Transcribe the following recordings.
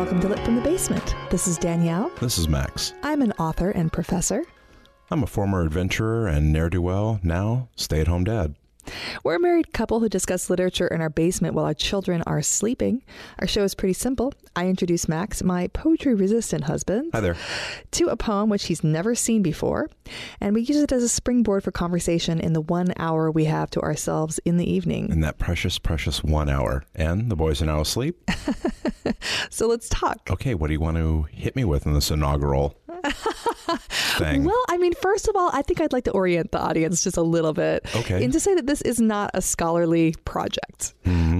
Welcome to Lit from the Basement. This is Danielle. This is Max. I'm an author and professor. I'm a former adventurer and ne'er-do-well, now stay-at-home dad. We're a married couple who discuss literature in our basement while our children are sleeping. Our show is pretty simple. I introduce Max, my poetry-resistant husband, Hi there. to a poem which he's never seen before, and we use it as a springboard for conversation in the 1 hour we have to ourselves in the evening. In that precious, precious 1 hour. And the boys are now asleep. So let's talk. Okay, what do you want to hit me with in this inaugural thing? Well, I mean, first of all, I think I'd like to orient the audience just a little bit. Okay. And to say that this is not a scholarly project.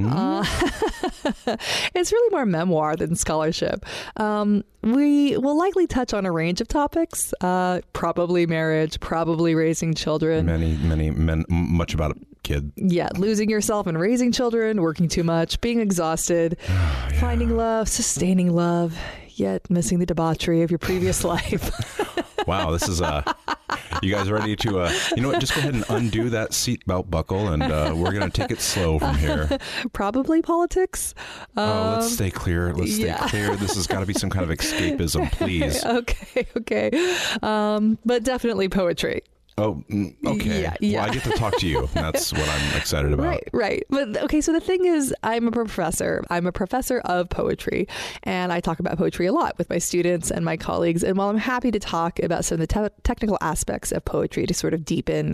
It's really more memoir than scholarship. We will likely touch on a range of topics, probably marriage, probably raising children. Much about a kid. Yeah, losing yourself and raising children, working too much, being exhausted, finding love, sustaining love, yet missing the debauchery of your previous life. Wow, this is you guys ready to, you know what, just go ahead and undo that seatbelt buckle and we're going to take it slow from here. Probably politics. Let's stay clear. Let's stay clear. This has got to be some kind of escapism, please. Okay. But definitely poetry. Oh, okay. Yeah. Well, I get to talk to you. That's what I'm excited about. Right. But okay, so the thing is, I'm a professor. I'm a professor of poetry, and I talk about poetry a lot with my students and my colleagues. And while I'm happy to talk about some of the technical aspects of poetry to sort of deepen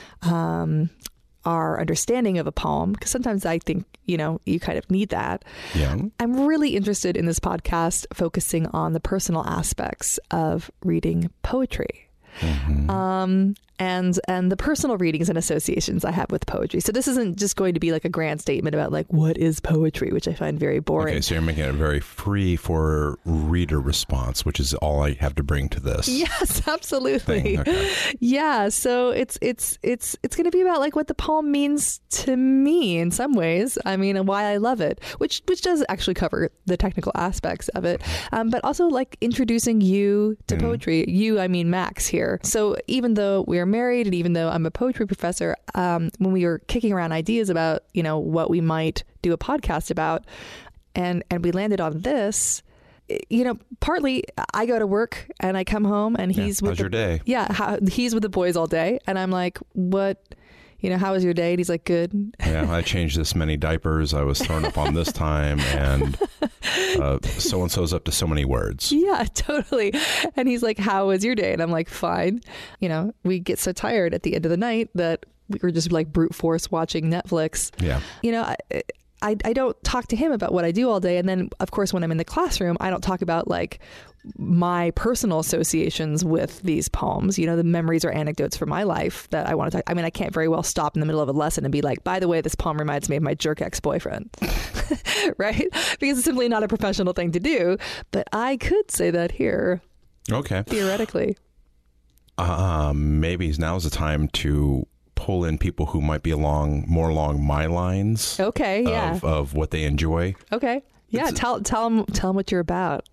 our understanding of a poem, because sometimes I think, you kind of need that. Yeah. I'm really interested in this podcast focusing on the personal aspects of reading poetry. Mm-hmm. And the personal readings and associations I have with poetry. So this isn't just going to be like a grand statement about like what is poetry, which I find very boring. Okay, so you're making it very free for reader response, which is all I have to bring to this. Yes, absolutely. Okay. Yeah, so it's going to be about like what the poem means to me in some ways. I mean, and why I love it, which does actually cover the technical aspects of it, but also like introducing you to poetry. You, I mean Max here. So even though we're married and even though I'm a poetry professor, when we were kicking around ideas about, what we might do a podcast about, and we landed on this, partly I go to work and I come home and he's with your day? Yeah, he's with the boys all day. And I'm like, what? How was your day? And he's like, good. Yeah, I changed this many diapers. I was thrown up on this time. And so-and-so's up to so many words. Yeah, totally. And he's like, how was your day? And I'm like, fine. We get so tired at the end of the night that we were just like brute force watching Netflix. Yeah. I don't talk to him about what I do all day. And then, of course, when I'm in the classroom, I don't talk about like my personal associations with these poems, the memories or anecdotes from my life that I want to talk. I mean, I can't very well stop in the middle of a lesson and be like, by the way, this poem reminds me of my jerk ex-boyfriend, right? Because it's simply not a professional thing to do. But I could say that here. Okay. Theoretically. Maybe now's the time to pull in people who might be more along my lines. Okay, yeah. Of what they enjoy. Okay. Yeah, tell them what you're about.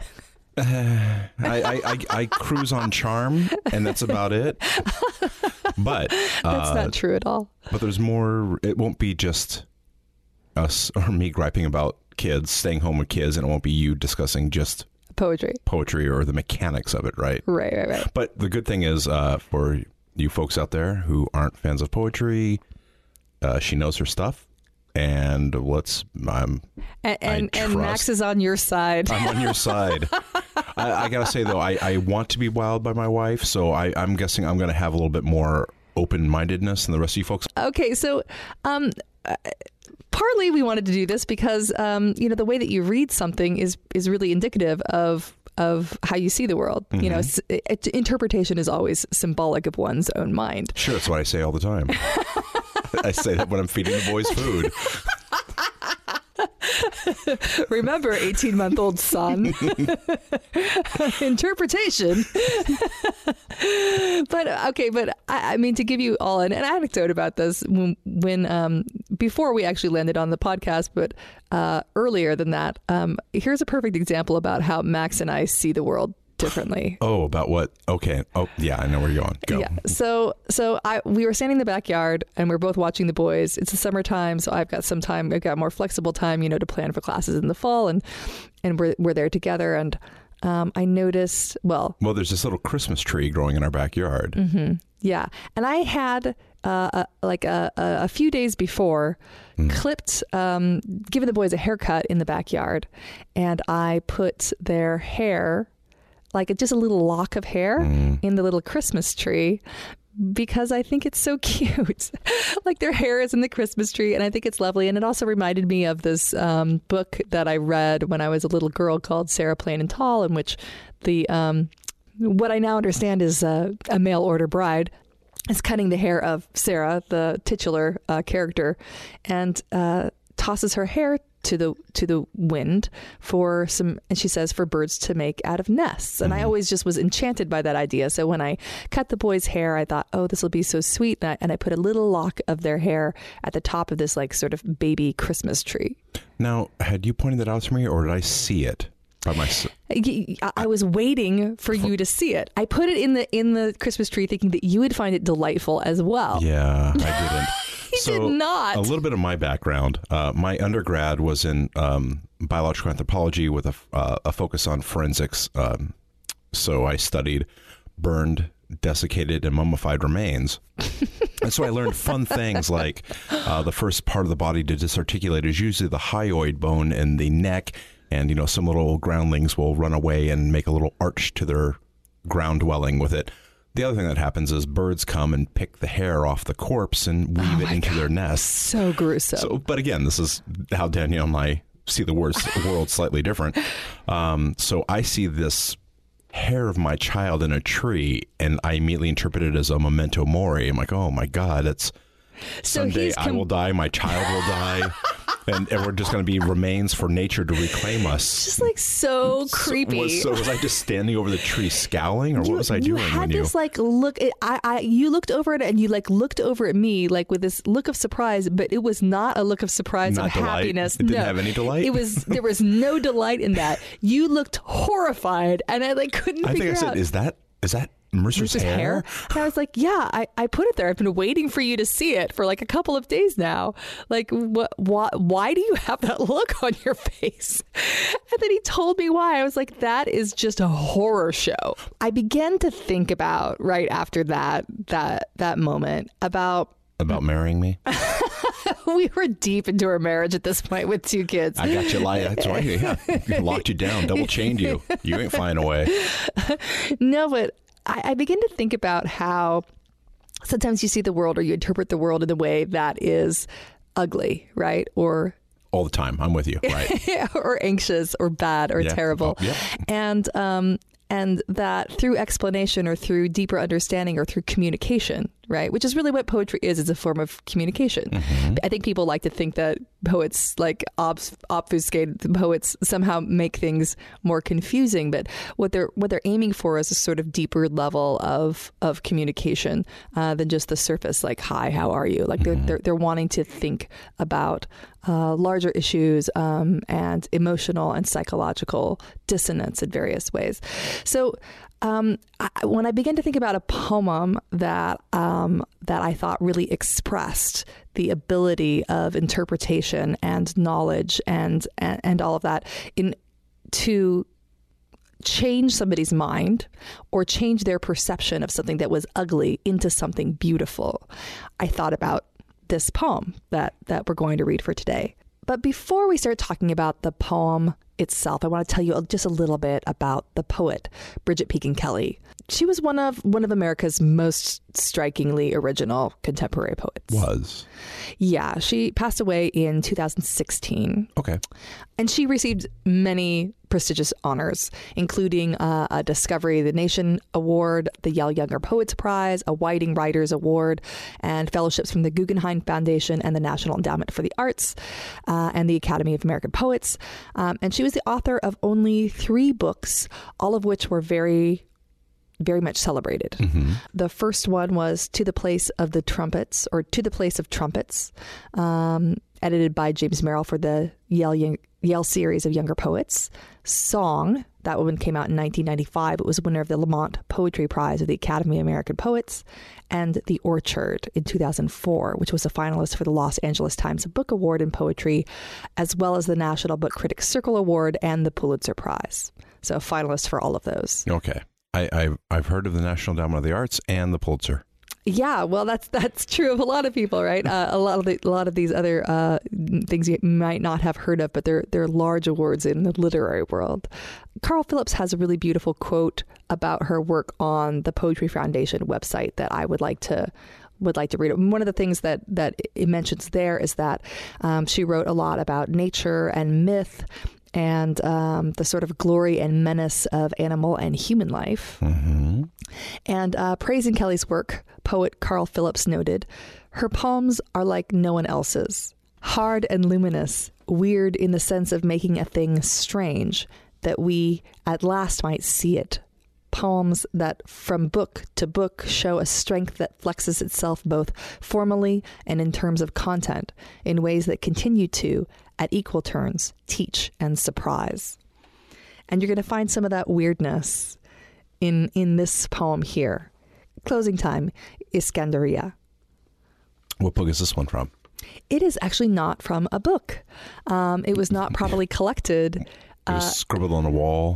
I cruise on charm, and that's about it. But that's not true at all. But there's more. It won't be just us or me griping about kids, staying home with kids, and it won't be you discussing just poetry or the mechanics of it, right? Right. But the good thing is, for you folks out there who aren't fans of poetry, she knows her stuff. And Max is on your side. I'm on your side. I gotta say though, I want to be wowed by my wife, so I'm guessing I'm gonna have a little bit more open-mindedness than the rest of you folks. Okay, so partly we wanted to do this because the way that you read something is really indicative of how you see the world. Mm-hmm. Interpretation is always symbolic of one's own mind. Sure, that's what I say all the time. I say that when I'm feeding the boys food. Remember, 18-month-old son. Interpretation. But I mean, to give you all an anecdote about this, when before we actually landed on the podcast, but earlier than that, here's a perfect example about how Max and I see the world differently. Oh, about what? Okay. Oh, yeah, I know where you're going. Go. Yeah. So we were standing in the backyard and we're both watching The Boys. It's the summertime, so I've got some time. I've got more flexible time, to plan for classes in the fall, and we're there together. And I noticed, well, there's this little Christmas tree growing in our backyard. Mm-hmm. Yeah, and I had a few days before clipped, given the boys a haircut in the backyard, and I put their hair, just a little lock of hair, in the little Christmas tree, because I think it's so cute. Their hair is in the Christmas tree, and I think it's lovely. And it also reminded me of this book that I read when I was a little girl called Sarah Plain and Tall, in which the what I now understand is a mail order bride is cutting the hair of Sarah, the titular character, and tosses her hair to the wind and she says, for birds to make out of nests. And I always just was enchanted by that idea. So when I cut the boys' hair, I thought, oh, this will be so sweet. And I put a little lock of their hair at the top of this sort of baby Christmas tree. Now, had you pointed that out to me, or did I see it by myself? I was waiting for you to see it. I put it in the Christmas tree thinking that you would find it delightful as well. Yeah, I didn't. Did not. A little bit of my background. My undergrad was in biological anthropology with a focus on forensics. So I studied burned, desiccated, and mummified remains. And so I learned fun things like the first part of the body to disarticulate is usually the hyoid bone in the neck. And, some little groundlings will run away and make a little arch to their ground dwelling with it. The other thing that happens is birds come and pick the hair off the corpse and weave it into their nests. So gruesome. But again, this is how Danielle and I see the world slightly different. So I see this hair of my child in a tree, and I immediately interpret it as a memento mori. I'm like, oh my God, it's someday I will die, my child will die. And we're just going to be remains for nature to reclaim us. Just so creepy. So was I just standing over the tree scowling, or what was I doing? You had this look. You looked over it, and you looked over at me with this look of surprise, but it was not a look of surprise or happiness. It didn't have any delight. There was no delight in that. You looked horrified, and I couldn't figure out. I think I said, is that Mercer's hair? And I was like, yeah, I put it there. I've been waiting for you to see it for a couple of days now. Why do you have that look on your face? And then he told me why. I was like, that is just a horror show. I began to think about right after that moment about marrying me. We were deep into our marriage at this point with 2 kids. I got you lying. That's right. Yeah, locked you down, double chained you. You ain't flying away. No, but I begin to think about how sometimes you see the world or you interpret the world in a way that is ugly, right? Or all the time. I'm with you. Right. Or anxious or bad or terrible. Oh, yeah. And that through explanation or through deeper understanding or through communication, right? Which is really what poetry is a form of communication. Mm-hmm. I think people like to think that poets obfuscate, poets somehow make things more confusing, but what they're aiming for is a sort of deeper level of communication than just the surface, hi, how are you? They're wanting to think about larger issues and emotional and psychological dissonance in various ways. So when I began to think about a poem that I thought really expressed the ability of interpretation and knowledge and all of that to change somebody's mind or change their perception of something that was ugly into something beautiful, I thought about this poem that we're going to read for today. But before we start talking about the poem itself, I want to tell you just a little bit about the poet, Bridget Pekin Kelly. She was one of America's most strikingly original contemporary poets. Yeah, she passed away in 2016. Okay. And she received many prestigious honors, including a Discovery of the Nation Award, the Yale Younger Poets Prize, a Whiting Writers Award, and fellowships from the Guggenheim Foundation and the National Endowment for the Arts, and the Academy of American Poets. And she was the author of only 3 books, all of which were very, very much celebrated. Mm-hmm. The first one was To the Place of Trumpets, edited by James Merrill for the Yale series of younger poets. Song, That one came out in 1995. It was winner of the Lamont Poetry Prize of the Academy of American Poets, and The Orchard in 2004, which was a finalist for the Los Angeles Times Book Award in Poetry, as well as the National Book Critics Circle Award and the Pulitzer Prize. So a finalist for all of those. Okay. I've heard of the National Endowment of the Arts and the Pulitzer. Yeah, well, that's true of a lot of people, right? A lot of these other things you might not have heard of, but they're large awards in the literary world. Carl Phillips has a really beautiful quote about her work on the Poetry Foundation website that I would like to read. One of the things that it mentions there is that she wrote a lot about nature and myth and the sort of glory and menace of animal and human life. Mm-hmm. And praising Kelly's work, poet Carl Phillips noted, her poems are like no one else's. Hard and luminous, weird in the sense of making a thing strange, that we at last might see it. Poems that from book to book show a strength that flexes itself both formally and in terms of content, in ways that continue to, at equal turns, teach and surprise. And you're going to find some of that weirdness in this poem here. Closing time, Iskandaria. What book is this one from? It is actually not from a book. It was not properly collected. It was scribbled on a wall.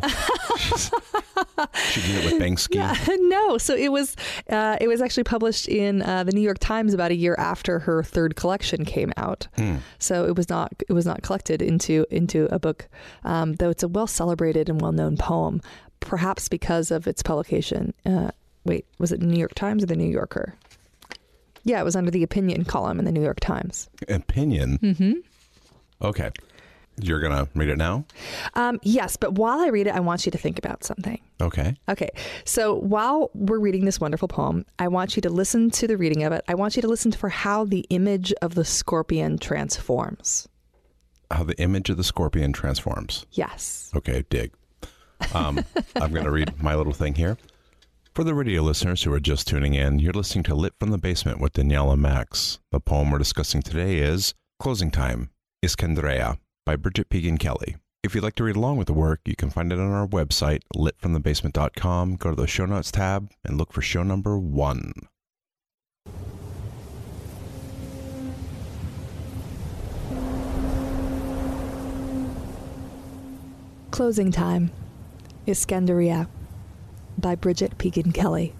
She did it with Banksy. No, so it was actually published in the New York Times about a year after her third collection came out. So it was not collected into a book, though it's a well celebrated and well known poem, perhaps because of its publication. Wait, was it the New York Times or the New Yorker? Yeah, it was under the opinion column in the New York Times. Opinion? Mm-hmm. Okay. You're going to read it now? Yes, but while I read it, I want you to think about something. Okay. Okay. So while we're reading this wonderful poem, I want you to listen to the reading of it. I want you to listen for how the image of the scorpion transforms. How the image of the scorpion transforms? Yes. Okay, dig. I'm going to read my little thing here. For the radio listeners who are just tuning in, you're listening to Lit from the Basement with Daniela Max. The poem we're discussing today is Closing Time, Iskandaria, by Bridget Pegan Kelly. If you'd like to read along with the work, you can find it on our website, litfromthebasement.com. Go to the show notes tab and look for show number 1. Closing Time, Iskandaria, by Bridget Pegan Kelly.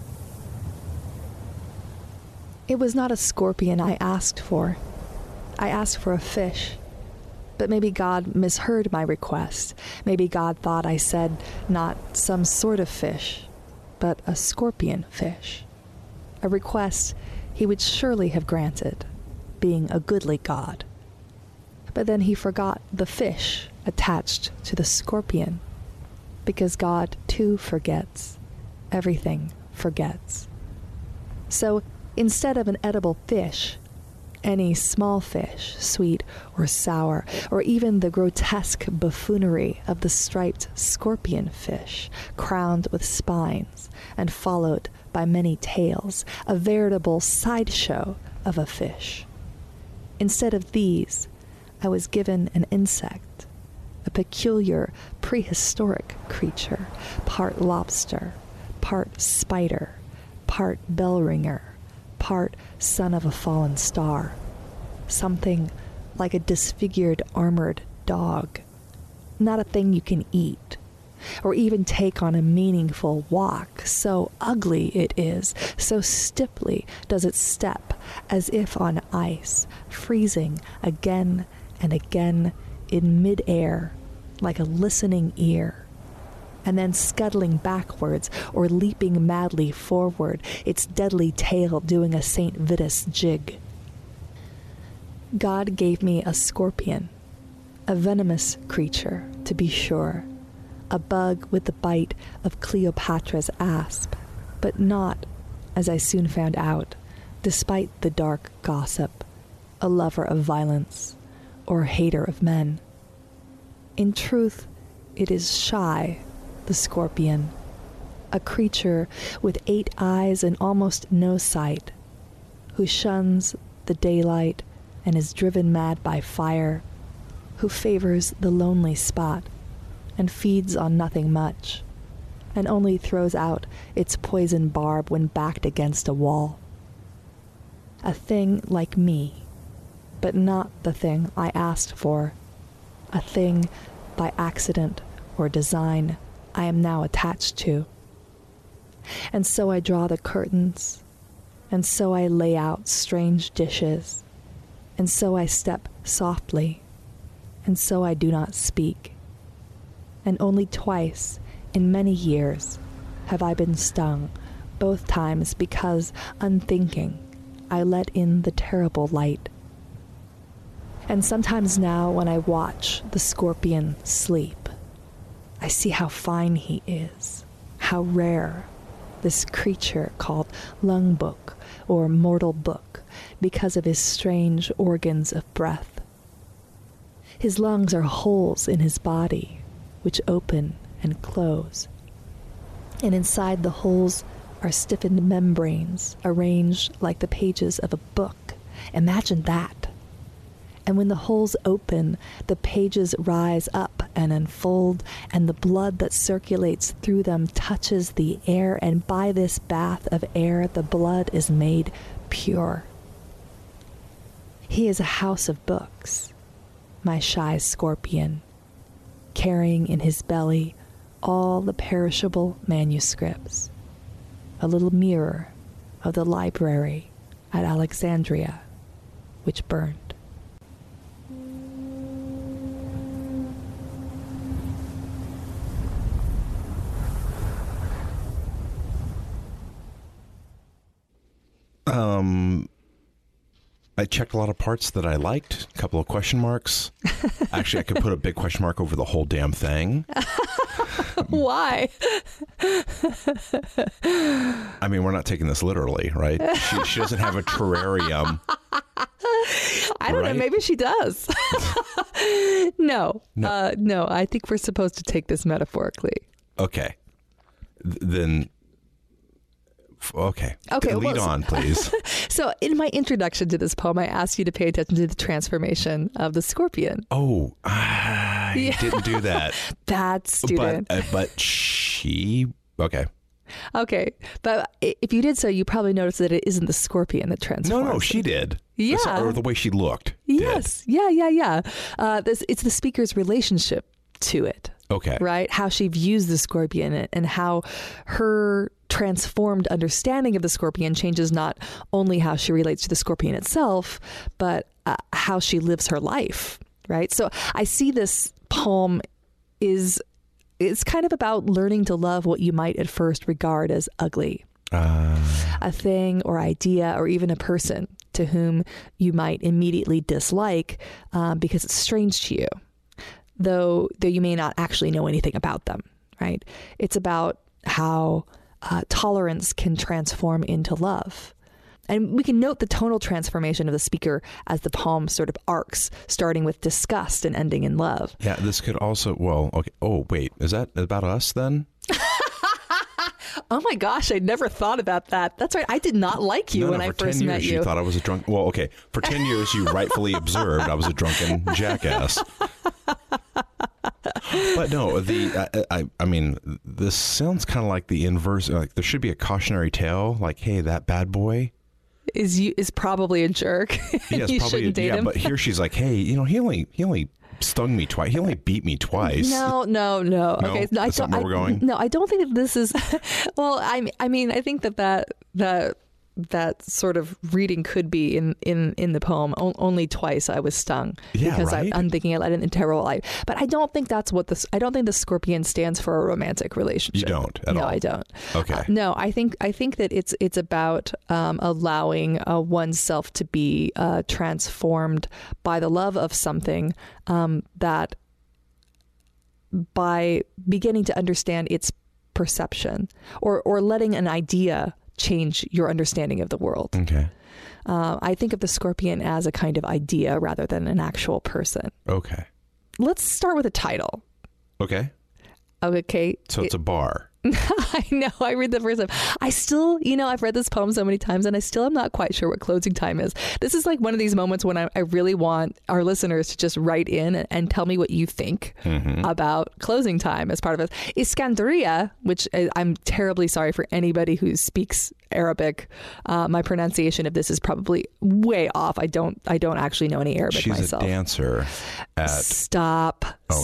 It was not a scorpion I asked for. I asked for a fish. But maybe God misheard my request. Maybe God thought I said not some sort of fish, but a scorpion fish. A request he would surely have granted, being a goodly God. But then he forgot the fish attached to the scorpion, because God too forgets. Everything forgets. So instead of an edible fish, any small fish, sweet or sour, or even the grotesque buffoonery of the striped scorpion fish, crowned with spines and followed by many tails, a veritable sideshow of a fish. Instead of these, I was given an insect, a peculiar prehistoric creature, part lobster, part spider, part bell ringer, part son of a fallen star, something like a disfigured armored dog, not a thing you can eat, or even take on a meaningful walk, so ugly it is, so stiffly does it step, as if on ice, freezing again and again in mid-air, like a listening ear, and then scuttling backwards or leaping madly forward, its deadly tail doing a St. Vitus jig. God gave me a scorpion, a venomous creature, to be sure, a bug with the bite of Cleopatra's asp, but not, as I soon found out, despite the dark gossip, a lover of violence or a hater of men. In truth, it is shy, the scorpion, a creature with 8 eyes and almost no sight, who shuns the daylight and is driven mad by fire, who favors the lonely spot and feeds on nothing much, and only throws out its poison barb when backed against a wall. A thing like me, but not the thing I asked for. A thing by accident or design I am now attached to. And so I draw the curtains, and so I lay out strange dishes, and so I step softly, and so I do not speak. And only twice in many years have I been stung, both times because, unthinking, I let in the terrible light. And sometimes now when I watch the scorpion sleep, I see how fine he is, how rare, this creature called Lungbook or mortal book because of his strange organs of breath. His lungs are holes in his body which open and close, and inside the holes are stiffened membranes arranged like the pages of a book. Imagine that. And when the holes open, the pages rise up and unfold, and the blood that circulates through them touches the air, and by this bath of air the blood is made pure. He is a house of books, my shy scorpion, carrying in his belly all the perishable manuscripts, a little mirror of the library at Alexandria, which burned. I checked a lot of parts that I liked, a couple of question marks. Actually, I could put a big question mark over the whole damn thing. Why? I mean, we're not taking this literally, right? She doesn't have a terrarium. I don't know. Maybe she does. No. No, I think we're supposed to take this metaphorically. Okay. Then... Okay. Lead on, please. So in my introduction to this poem, I asked you to pay attention to the transformation of the scorpion. Oh, I didn't do that. Bad student. But she... Okay. Okay. But if you did so, you probably noticed that it isn't the scorpion that transforms. No, she did. Yeah. Or the way she looked. Yes. Did. Yeah. It's the speaker's relationship to it. Okay. Right? How she views the scorpion and how her transformed understanding of the scorpion changes not only how she relates to the scorpion itself, but how she lives her life. Right? So I see this poem it's kind of about learning to love what you might at first regard as ugly. A thing or idea or even a person to whom you might immediately dislike because it's strange to you. Though you may not actually know anything about them, right? It's about how tolerance can transform into love. And we can note the tonal transformation of the speaker as the poem sort of arcs, starting with disgust and ending in love. Yeah, this could also, okay. Oh, wait, is that about us then? Oh my gosh, I never thought about that. That's right. I did not like you when I first met you. You thought I was a drunk. Well, okay. For 10 years, you rightfully observed I was a drunken jackass. But no, I mean, this sounds kind of like the inverse. Like there should be a cautionary tale. Like, hey, that bad boy is probably a jerk. Yes, you probably. Shouldn't date him. But here she's like, hey, he only stung me twice. He only beat me twice. No. Okay, that's not where we're going. No, I don't think that this is. Well, I mean, I think that sort of reading could be in the poem. Only twice I was stung because right? I'm thinking I let in a terrible light. But I don't think that's what I don't think the scorpion stands for a romantic relationship. You don't at all. No, I don't. Okay. No, I think that it's about allowing oneself to be transformed by the love of something that by beginning to understand its perception or letting an idea change your understanding of the world. Okay. I think of the scorpion as a kind of idea rather than an actual person. Okay. Let's start with a title. Okay. Okay. So it's a bar. I know. I read the first time. I still, I've read this poem so many times and I still am not quite sure what closing time is. This is like one of these moments when I really want our listeners to just write in and tell me what you think about closing time as part of it. Iskandariya, which I'm terribly sorry for anybody who speaks Arabic. My pronunciation of this is probably way off. I don't actually know any Arabic myself. She's a dancer at... Stop.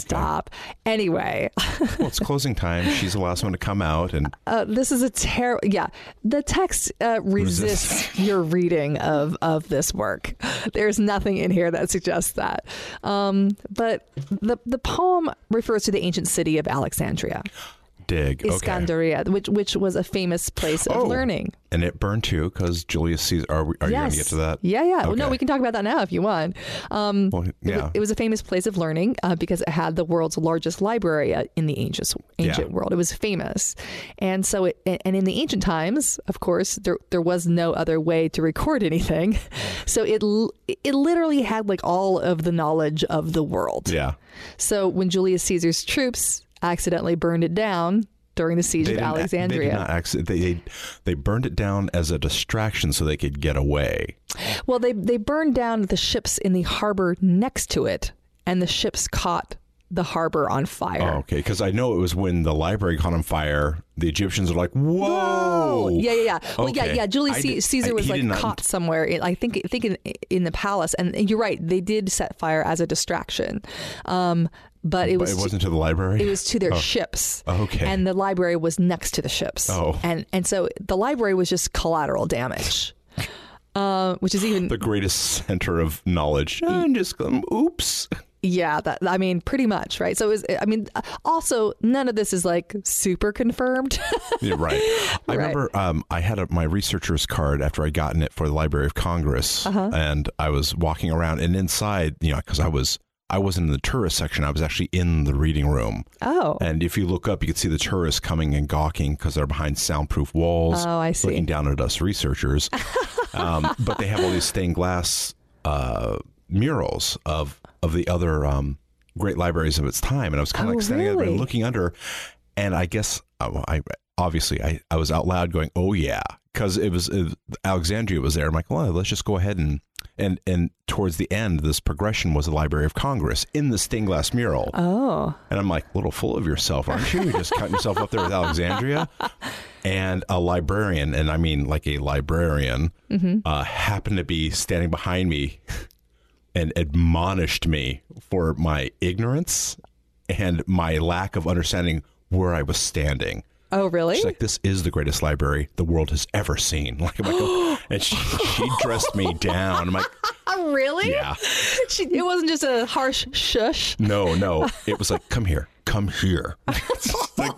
Anyway. Well, it's closing time. She's the last one to come out. And this is a terrible... Yeah. The text resists your reading of this work. There's nothing in here that suggests that. But the poem refers to the ancient city of Alexandria. Dig. Iskandariya, which was a famous place of learning. And it burned too because Julius Caesar. Are you going to get to that? Yeah. Okay. Well, no, we can talk about that now if you want. It was a famous place of learning because it had the world's largest library in the ancient world. It was famous, and so in the ancient times, of course, there was no other way to record anything, so it literally had like all of the knowledge of the world. Yeah. So when Julius Caesar's troops accidentally burned it down during the siege of Alexandria. They burned it down as a distraction so they could get away. Well, they burned down the ships in the harbor next to it, and the ships caught the harbor on fire. Oh, okay, because I know it was when the library caught on fire, the Egyptians are like, whoa! Yeah. Well, okay. yeah. Julius Caesar was caught somewhere, I think in the palace. And you're right, they did set fire as a distraction. But it wasn't to the library? It was to their ships. Okay. And the library was next to the ships. Oh. And so the library was just collateral damage. Which is even... the greatest center of knowledge. And just oops. Yeah, pretty much, right? So also none of this is like super confirmed. Yeah, right. I remember I had my researcher's card after I'd gotten it for the Library of Congress, and I was walking around, and inside, because I wasn't in the tourist section. I was actually in the reading room. Oh. And if you look up, you can see the tourists coming and gawking because they're behind soundproof walls. Oh, I see. Looking down at us researchers. But they have all these stained glass murals of the other great libraries of its time. And I was kind of standing there and looking under. And I guess I was out loud going, oh, yeah, because it was Alexandria was there. I'm like, well, let's just go ahead and towards the end, this progression was the Library of Congress in the stained glass mural. Oh. And I'm like, a little full of yourself, aren't you? You're just cutting yourself up there with Alexandria. And a librarian, and I mean like a librarian, happened to be standing behind me and admonished me for my ignorance and my lack of understanding where I was standing. Oh, really? She's like, this is the greatest library the world has ever seen. Like, I'm like, oh. And she dressed me down. I'm like, really? Yeah. It wasn't just a harsh shush. No. It was like, come here. Like,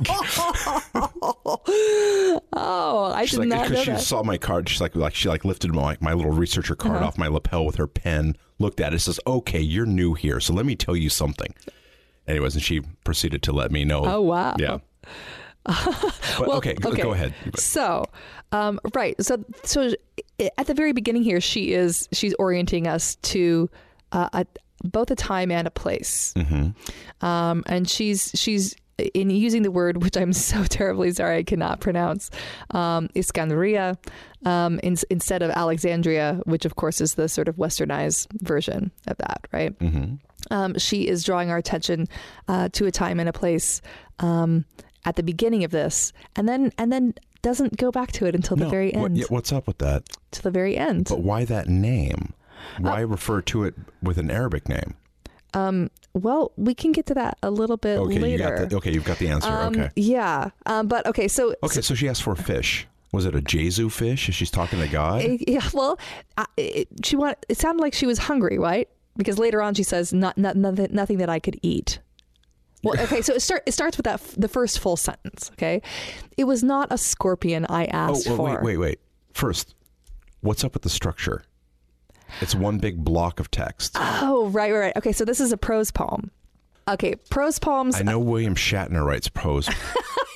oh, I did not know because she that. saw my card. She lifted my little researcher card off my lapel with her pen, looked at it, says, okay, you're new here, so let me tell you something. Anyways, and she proceeded to let me know. Oh, wow. Yeah. But, okay, go ahead. So, right. So at the very beginning here, she's orienting us to both a time and a place. And she's in using the word, which I'm so terribly sorry I cannot pronounce, Iskandariya, instead of Alexandria, which of course is the sort of westernized version of that, right? She is drawing our attention to a time and a place at the beginning of this, and then doesn't go back to it until the very end. What's up with that? To the very end. But why that name? Why refer to it with an Arabic name? Well, we can get to that a little bit later. You've got the answer. Okay. Yeah. But okay, so she asked for a fish. Was it a Jesu fish? Is she talking to God? Yeah. Well, it sounded like she was hungry, right? Because later on she says, nothing that I could eat. Well, okay, so it starts with the first full sentence, okay? It was not a scorpion I asked for. Wait. First, what's up with the structure? It's one big block of text. Oh, right. Okay, so this is a prose poem. Okay, prose poems... I know William Shatner writes prose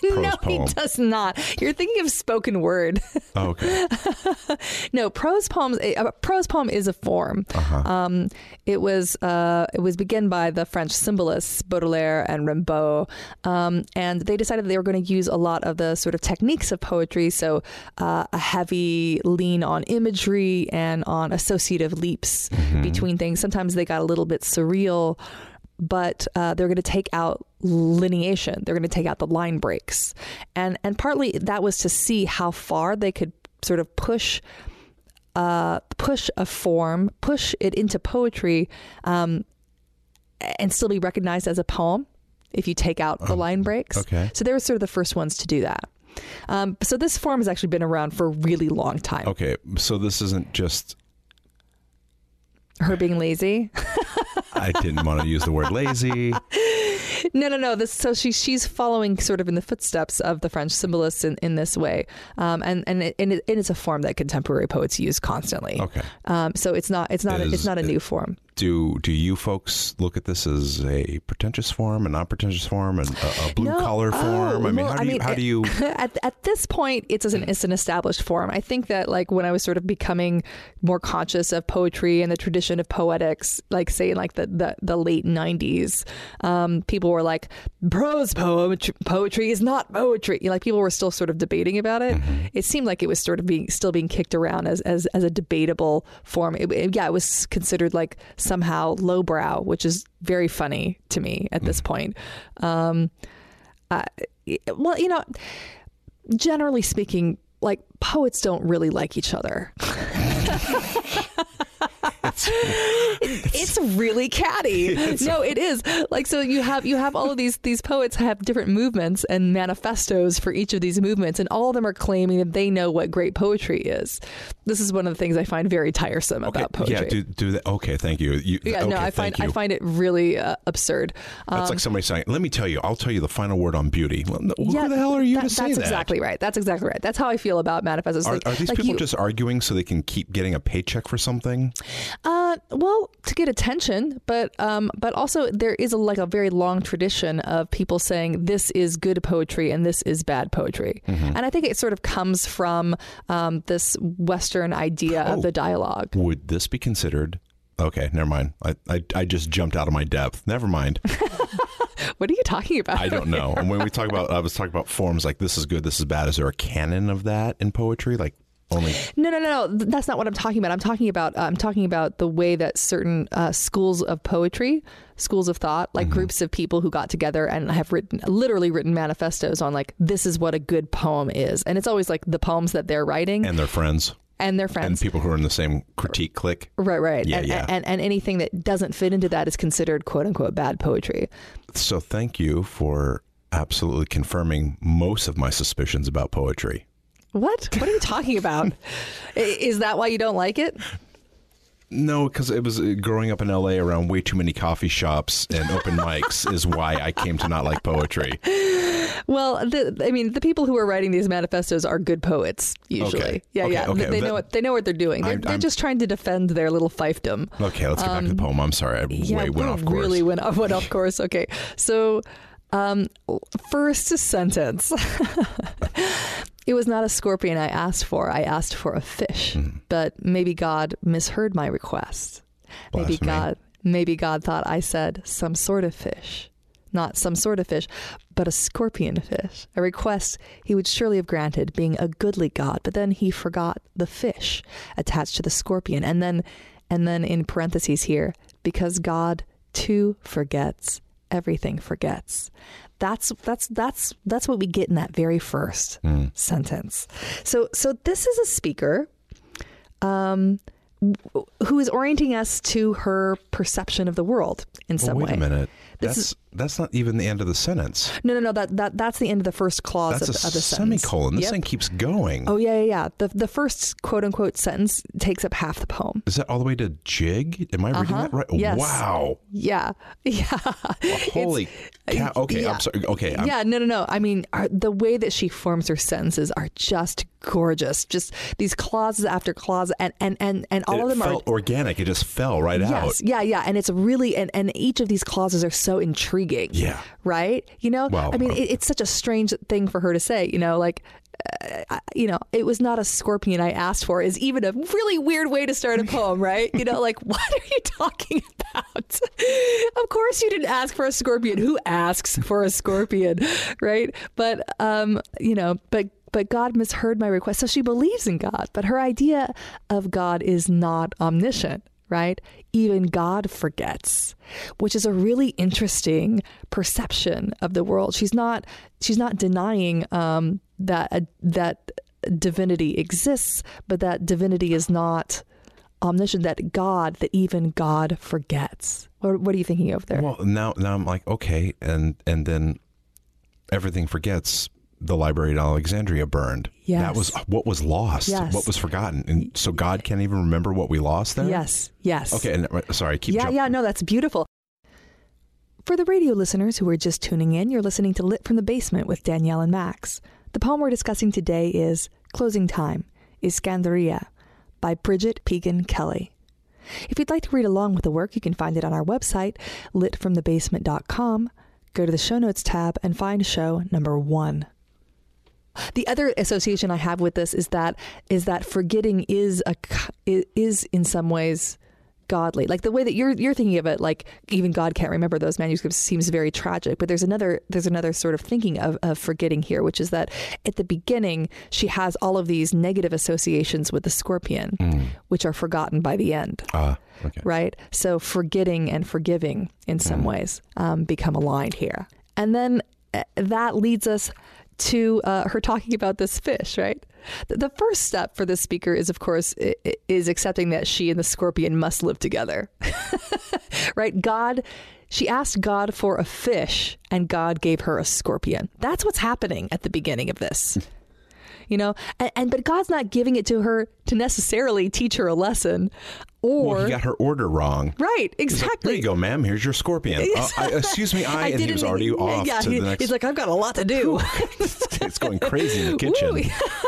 No, poem? he does not. You're thinking of spoken word. Oh, okay. No, prose poems. A prose poem is a form. It was begun by the French symbolists Baudelaire and Rimbaud, and they decided they were going to use a lot of the sort of techniques of poetry. So a heavy lean on imagery and on associative leaps between things. Sometimes they got a little bit surreal, but they're going to take out lineation. They're going to take out the line breaks. And partly that was to see how far they could sort of push a form, push it into poetry, and still be recognized as a poem if you take out the line breaks. Okay. So they were sort of the first ones to do that. So this form has actually been around for a really long time. Okay. So this isn't just... Her being lazy. I didn't want to use the word lazy. No. So she's following sort of in the footsteps of the French symbolists in this way, and it's a form that contemporary poets use constantly. Okay. So it's not a new form. Do you folks look at this as a pretentious form, a non-pretentious form, and a blue collar form? How do you? At this point, it's an established form. I think that like when I was sort of becoming more conscious of poetry and the tradition of poetics, like say in like the late 90s, people were like, prose poetry is not poetry. Like people were still sort of debating about it. It seemed like it was sort of still being kicked around as a debatable form. It was considered like somehow lowbrow, which is very funny to me at this point. Well, generally speaking, like poets don't really like each other. It's really catty. No, it is. Like, so you have all of these poets have different movements and manifestos for each of these movements, and all of them are claiming that they know what great poetry is. This is one of the things I find very tiresome about poetry. Yeah, do that. Okay, thank you. I find it really absurd. That's like somebody saying, "Let me tell you, I'll tell you the final word on beauty." Who the hell are you to say that? That's exactly right. That's how I feel about manifestos. Are these people just arguing so they can keep getting a paycheck for something? Well, to get attention, but also there is a very long tradition of people saying this is good poetry and this is bad poetry, and I think it sort of comes from this Western idea of the dialogue. Would this be considered? Okay, never mind. I just jumped out of my depth. Never mind. What are you talking about? I don't know. And when I was talking about forms like this is good, this is bad. Is there a canon of that in poetry? Like only? No. That's not what I'm talking about. I'm talking about the way that certain schools of poetry, schools of thought, like groups of people who got together and have literally written manifestos on like this is what a good poem is, and it's always like the poems that they're writing and their friends. And their friends. And people who are in the same critique clique. Right. Yeah, and anything that doesn't fit into that is considered quote unquote bad poetry. So thank you for absolutely confirming most of my suspicions about poetry. What are you talking about? Is that why you don't like it? No, because it was growing up in LA around way too many coffee shops and open mics is why I came to not like poetry. Well, the people who are writing these manifestos are good poets usually. Okay. Yeah. Okay. They know what they're doing. They're just trying to defend their little fiefdom. Okay, let's get back to the poem. I'm sorry, I went off course. Really went off course. Okay, so first sentence. It was not a scorpion I asked for a fish. But maybe God misheard my request. Maybe God thought I said some sort of fish. Not some sort of fish, but a scorpion fish. A request he would surely have granted, being a goodly God. But then he forgot the fish attached to the scorpion. And then in parentheses here, because God too forgets, everything forgets. That's what we get in that very first sentence. So this is a speaker who is orienting us to her perception of the world in some way. Wait a minute. That's not even the end of the sentence. No. That's the end of the first clause of the sentence. That's a semicolon. This thing keeps going. Oh, yeah. The first quote unquote sentence takes up half the poem. Is that all the way to jig? Am I reading that right? Yes. Wow. Yeah. Well, holy Okay, Yeah. I'm sorry. Okay, Yeah, no. I mean, the way that she forms her sentences are just gorgeous. Just these clauses after clause, and all of them felt organic. It just fell right out. Yeah, and it's really and each of these clauses are so intriguing. Yeah, right. Well, I mean, it's such a strange thing for her to say. It was not a scorpion I asked for is even a really weird way to start a poem, right? Like, what are you talking about? Of course you didn't ask for a scorpion. Who asks for a scorpion, right? But, but God misheard my request. So she believes in God, but her idea of God is not omniscient, right? Even God forgets, which is a really interesting perception of the world. She's not denying that divinity exists, but that divinity is not omniscient, that even God forgets. What are you thinking of there? Well, now I'm like, okay, and then everything forgets. The library in Alexandria burned. Yes. That was what was lost, what was forgotten. And so God can't even remember what we lost there? Yes. Okay, and sorry, keep jumping. Yeah, no, that's beautiful. For the radio listeners who are just tuning in, you're listening to Lit from the Basement with Danielle and Max. The poem we're discussing today is Closing Time, Iskandaria, by Bridget Pegan Kelly. If you'd like to read along with the work, you can find it on our website, litfromthebasement.com. Go to the show notes tab and find show number 1. The other association I have with this is that forgetting is in some ways godly. Like the way that you're thinking of it, like even God can't remember those manuscripts seems very tragic. But there's another sort of thinking of forgetting here, which is that at the beginning she has all of these negative associations with the scorpion, which are forgotten by the end. Okay. Right? So forgetting and forgiving in some ways become aligned here. And then that leads us to her talking about this fish, right? The first step for the speaker is, of course, is accepting that she and the scorpion must live together, right? She asked God for a fish and God gave her a scorpion. That's what's happening at the beginning of this. But God's not giving it to her to necessarily teach her a lesson. Or he got her order wrong. Right, exactly. Like, there you go, ma'am. Here's your scorpion. Excuse me, and he was already off to the next. He's like, I've got a lot to do. It's going crazy in the kitchen.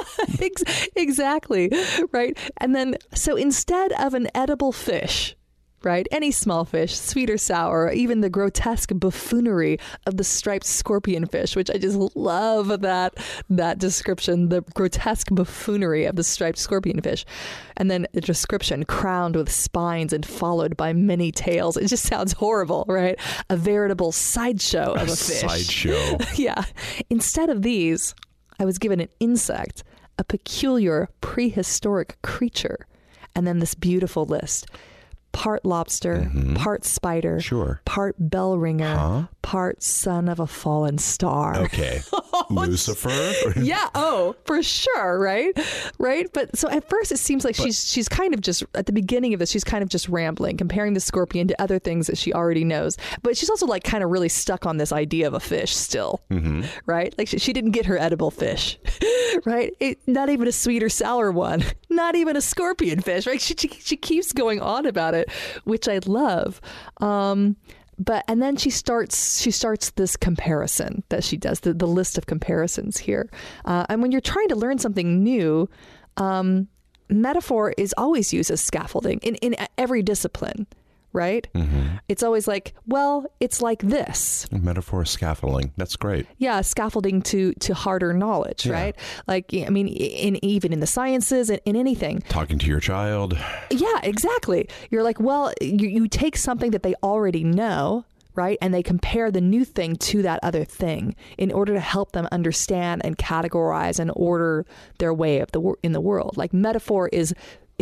Exactly, right? And then, so instead of an edible fish, right, any small fish, sweet or sour, even the grotesque buffoonery of the striped scorpion fish, which I just love that description, the grotesque buffoonery of the striped scorpion fish. And then the description, crowned with spines and followed by many tails. It just sounds horrible, right? A veritable sideshow of a fish. Sideshow. Yeah. Instead of these, I was given an insect, a peculiar prehistoric creature, and then this beautiful list. Part lobster, part spider, part bell ringer, part son of a fallen star. Okay. Lucifer? Yeah. Oh, for sure. Right. But so at first it seems like she's kind of just, at the beginning of this, she's kind of just rambling, comparing the scorpion to other things that she already knows. But she's also like kind of really stuck on this idea of a fish still. Right. Like she didn't get her edible fish. Right. Not even a sweet or sour one. Not even a scorpion fish. Right. She keeps going on about it, which I love. And then she starts this comparison that she does, the list of comparisons here. And when you're trying to learn something new, metaphor is always used as scaffolding in every discipline, right? It's always like, well, it's like this. Metaphor scaffolding. That's great. Yeah, scaffolding to harder knowledge, right? Like, I mean, even in the sciences and in anything. Talking to your child. Yeah, exactly. You're like, well, you take something that they already know, right? And they compare the new thing to that other thing in order to help them understand and categorize and order their way in the world. Like metaphor is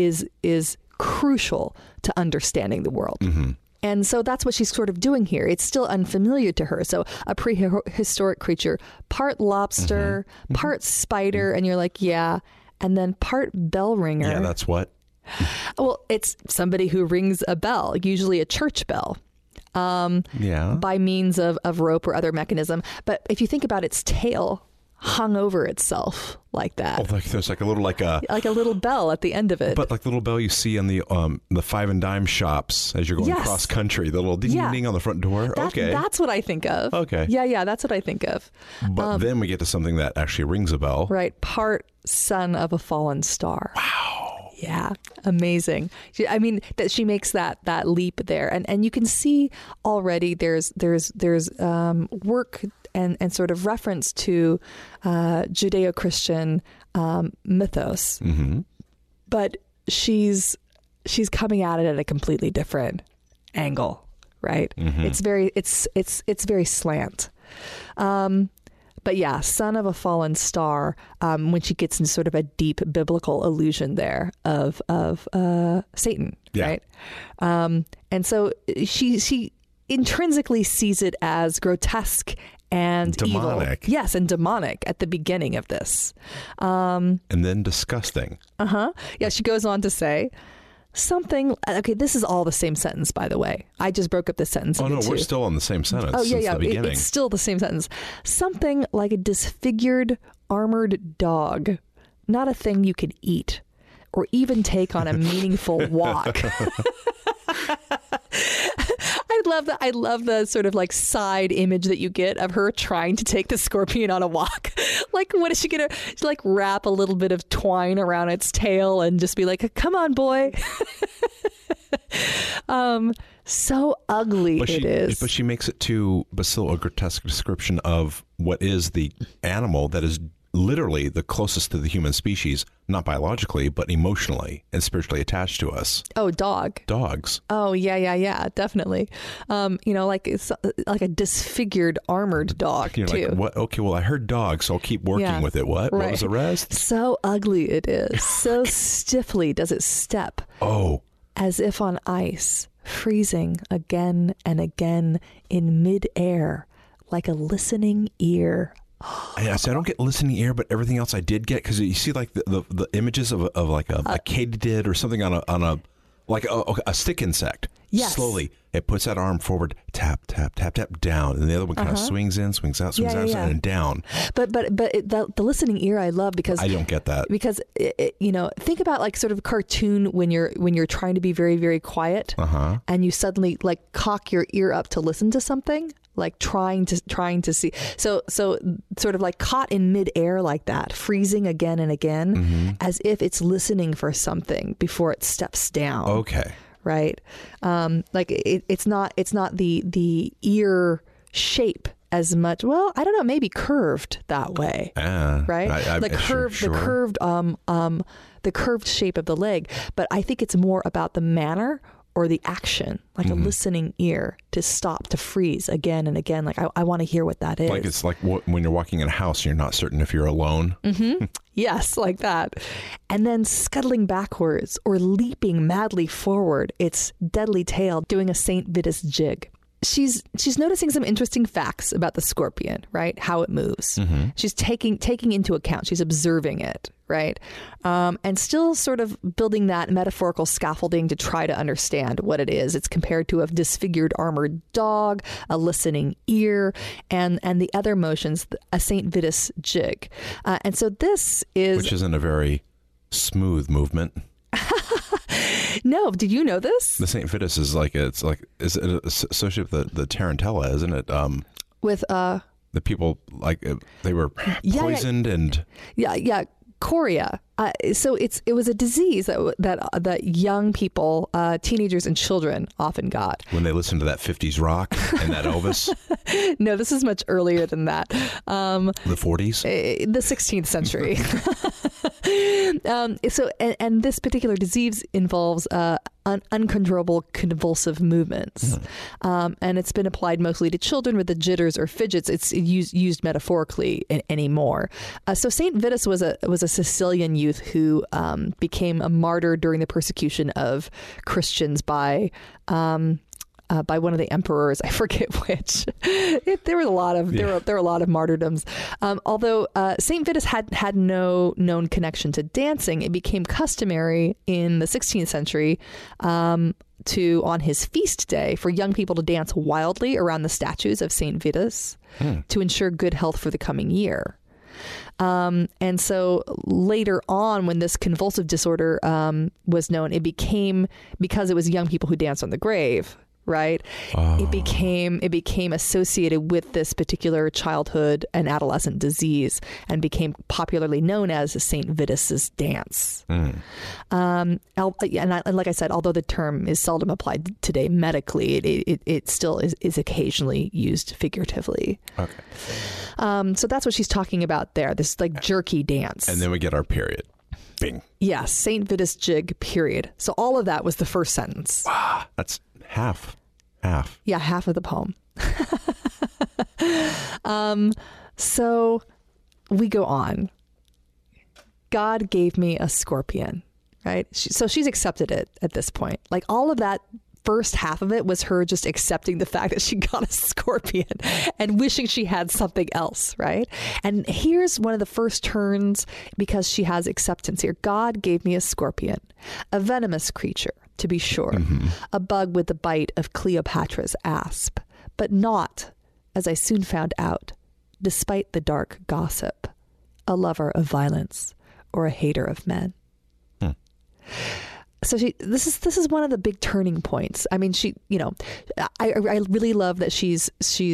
crucial to understanding the world. And so that's what she's sort of doing here. It's still unfamiliar to her. So a prehistoric creature, part lobster, part spider, and you're like, yeah. And then part bell ringer. Yeah, that's what? Well, it's somebody who rings a bell, usually a church bell. By means of rope or other mechanism. But if you think about its tail, hung over itself like that. Oh, like there's like a little bell at the end of it. But like the little bell you see in the 5 and dime shops as you're going cross country, the little ding ding ding on the front door. That's what I think of. Okay. Yeah, that's what I think of. But then we get to something that actually rings a bell. Right. Part son of a fallen star. Wow. Yeah, amazing. I mean, that she makes that leap there, and you can see already there's work and sort of reference to Judeo-Christian mythos, but she's coming at it at a completely different angle, right? It's very slant. But yeah, son of a fallen star, when she gets into sort of a deep biblical allusion there of Satan, right? And so she intrinsically sees it as grotesque and demonic. Evil. Yes, and demonic at the beginning of this. And then disgusting. Yeah, she goes on to say something. Okay, this is all the same sentence, by the way. I just broke up the sentence. Oh, no, we're still on the same sentence since the beginning. It's still the same sentence. Something like a disfigured, armored dog. Not a thing you can eat or even take on a meaningful walk. I love the sort of like side image that you get of her trying to take the scorpion on a walk. Like, what is she gonna like wrap a little bit of twine around its tail and just be like, "Come on, boy." So ugly it is. But she makes it but still a grotesque description of what is the animal that is literally the closest to the human species, not biologically, but emotionally and spiritually attached to us. Oh, dogs. Oh, yeah, definitely. It's like a disfigured, armored dog, too. Like, what? Okay, well, I heard dog, so I'll keep working with it. What? Right. What was the rest? So ugly it is. So stiffly does it step. Oh. As if on ice, freezing again and again in midair, like a listening ear. I don't get listening ear, but everything else I did get, because you see like the images of like a katydid or something on a stick insect. Yes. Slowly, it puts that arm forward, tap, tap, tap, tap, down, and the other one kind of swings in, swings out, and down. But the listening ear I love because I don't get that because think about like sort of cartoon when you're trying to be very, very quiet and you suddenly like cock your ear up to listen to something. Like trying to see, so sort of like caught in midair like that, freezing again and again, as if it's listening for something before it steps down. Okay, right. Like it's not the ear shape as much. Well, I don't know, maybe curved that way, right? The curved shape of the leg, but I think it's more about the manner. Or the action, like a listening ear to stop, to freeze again and again. Like, I want to hear what that is. Like it's like when you're walking in a house and you're not certain if you're alone. Yes, like that. And then scuttling backwards or leaping madly forward, its deadly tail doing a St. Vitus jig. She's noticing some interesting facts about the scorpion, right? How it moves. She's taking into account. She's observing it, right? And still sort of building that metaphorical scaffolding to try to understand what it is. It's compared to a disfigured armored dog, a listening ear, and the other motions, a St. Vitus jig. And so this is... Which isn't a very smooth movement. No, did you know this? The St. Vitus is is it associated with the Tarantella, isn't it? With the people like they were poisoned and chorea. So it was a disease that young people, teenagers and children often got when they listened to that 50s rock and that Elvis. No, this is much earlier than that. The 40s, the 16th century. And this particular disease involves uncontrollable convulsive movements, and it's been applied mostly to children with the jitters or fidgets. It's used metaphorically anymore. So Saint Vitus was a Sicilian youth who became a martyr during the persecution of Christians by one of the emperors. I forget which. There were a lot of martyrdoms. Although Saint Vitus had no known connection to dancing, it became customary in the 16th century on his feast day for young people to dance wildly around the statues of Saint Vitus to ensure good health for the coming year. And so later on, when this convulsive disorder was known, it became, because it was young people who danced on the grave, right? It became associated with this particular childhood and adolescent disease, and became popularly known as Saint Vitus's dance. And like I said, although the term is seldom applied today medically, it still is occasionally used figuratively. Okay. So that's what she's talking about there. This like jerky dance. And then we get our period. Bing. Yes, Saint Vitus jig, period. So all of that was the first sentence. Wow, that's half. Yeah, half of the poem. So we go on. God gave me a scorpion, right? So she's accepted it at this point. Like all of that first half of it was her just accepting the fact that she got a scorpion and wishing she had something else, right? And here's one of the first turns, because she has acceptance here. God gave me a scorpion, a venomous creature, to be sure, a bug with the bite of Cleopatra's asp, but not, as I soon found out, despite the dark gossip, a lover of violence or a hater of men. So this is one of the big turning points. I mean, I really love that she's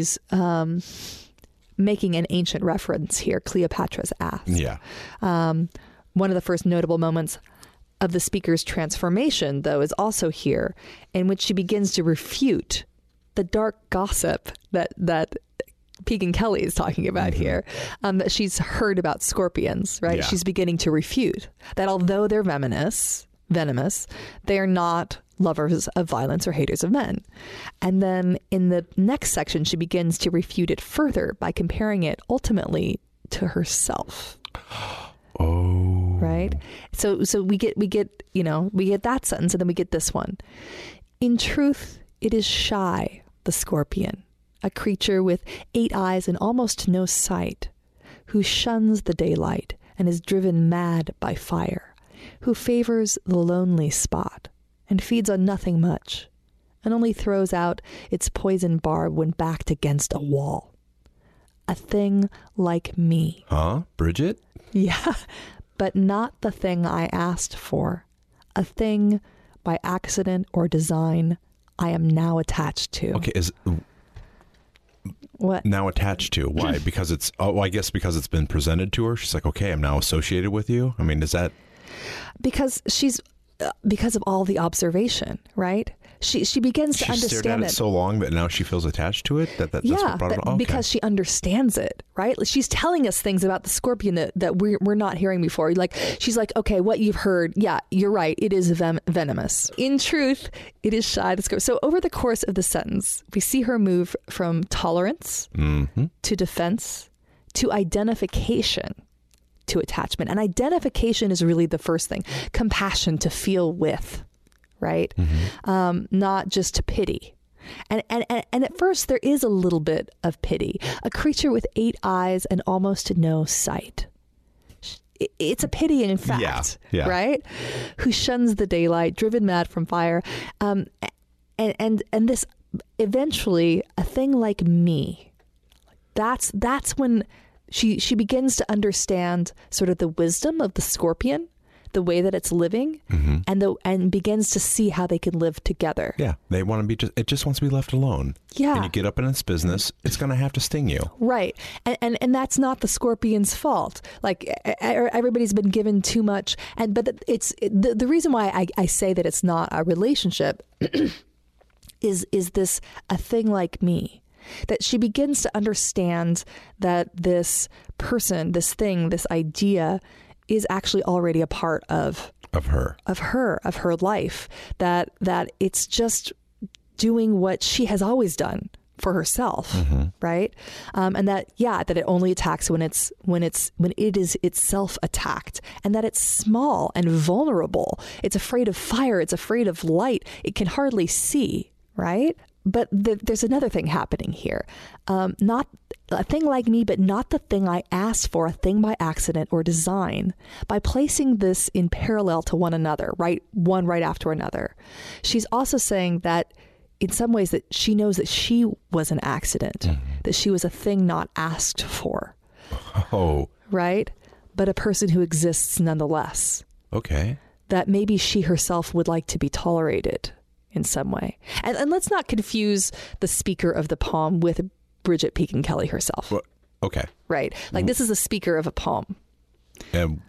making an ancient reference here, Cleopatra's asp. Yeah. One of the first notable moments of the speaker's transformation, though, is also here, in which she begins to refute the dark gossip that Pegan Kelly is talking about here, that she's heard about scorpions, right? Yeah. She's beginning to refute that although they're venomous, they're not lovers of violence or haters of men. And then in the next section, she begins to refute it further by comparing it ultimately to herself. Oh. Right? So we get that sentence, and then we get this one. In truth, it is shy, the scorpion, a creature with 8 eyes and almost no sight, who shuns the daylight and is driven mad by fire, who favors the lonely spot and feeds on nothing much, and only throws out its poison barb when backed against a wall. A thing like me. Huh? Bridget? Yeah, but not the thing I asked for. A thing by accident or design I am now attached to. Okay, is What? now attached to? Why? Because it's, I guess because it's been presented to her. She's like, okay, I'm now associated with you. I mean, is that? Because because of all the observation, right? She begins to understand stared at it so long that now she feels attached to it. That's what brought it on. Okay. Because she understands it, right? She's telling us things about the scorpion that we're not hearing before. Like she's like, okay, what you've heard, yeah, you're right. It is venomous. In truth, it is shy. The scorpion. So over the course of the sentence, we see her move from tolerance to defense to identification to attachment. And identification is really the first thing. Compassion, to feel with. Right? Not just to pity. And at first there is a little bit of pity. A creature with 8 eyes and almost no sight. It's a pity in fact, yeah. Right? Who shuns the daylight, driven mad from fire. And this eventually, a thing like me. That's when she begins to understand sort of the wisdom of the scorpion, the way that it's living, and begins to see how they can live together. Yeah, they want to be it just wants to be left alone. Yeah. And you get up in its business, it's going to have to sting you. Right. And that's not the scorpion's fault. Like everybody's been given too much. But it's the reason why I say that it's not a relationship is this a thing like me. That she begins to understand that this person, this thing, this idea is actually already a part of her life, that it's just doing what she has always done for herself, right? And that it only attacks when it is itself attacked, and that it's small and vulnerable. It's afraid of fire. It's afraid of light. It can hardly see, right? But there's another thing happening here. Not a thing like me, but not the thing I asked for, a thing by accident or design. By placing this in parallel to one another, one right after another, she's also saying that in some ways that she knows that she was an accident, that she was a thing not asked for. Oh, right? But a person who exists nonetheless. Okay. That maybe she herself would like to be tolerated in some way. And let's not confuse the speaker of the poem with Bridget Pekin Kelly herself. Well, okay. Right. Like this is a speaker of a poem. And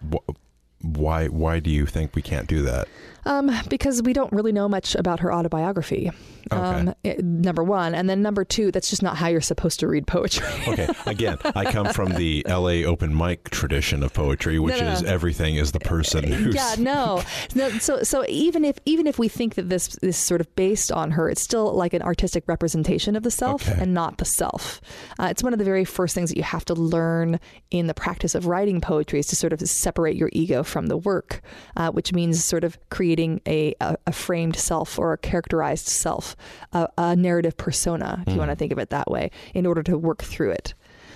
why do you think we can't do that? Because we don't really know much about her autobiography. Okay. Number one. And then number two, that's just not how you're supposed to read poetry. Okay. Again, I come from the LA open mic tradition of poetry, which is everything is the person who's... Yeah, no. So even if we think that this is sort of based on her, it's still like an artistic representation of the self and not the self. It's one of the very first things that you have to learn in the practice of writing poetry is to sort of separate your ego from the work, which means sort of creating a framed self or a characterized self, a narrative persona, if you want to think of it that way, in order to work through it.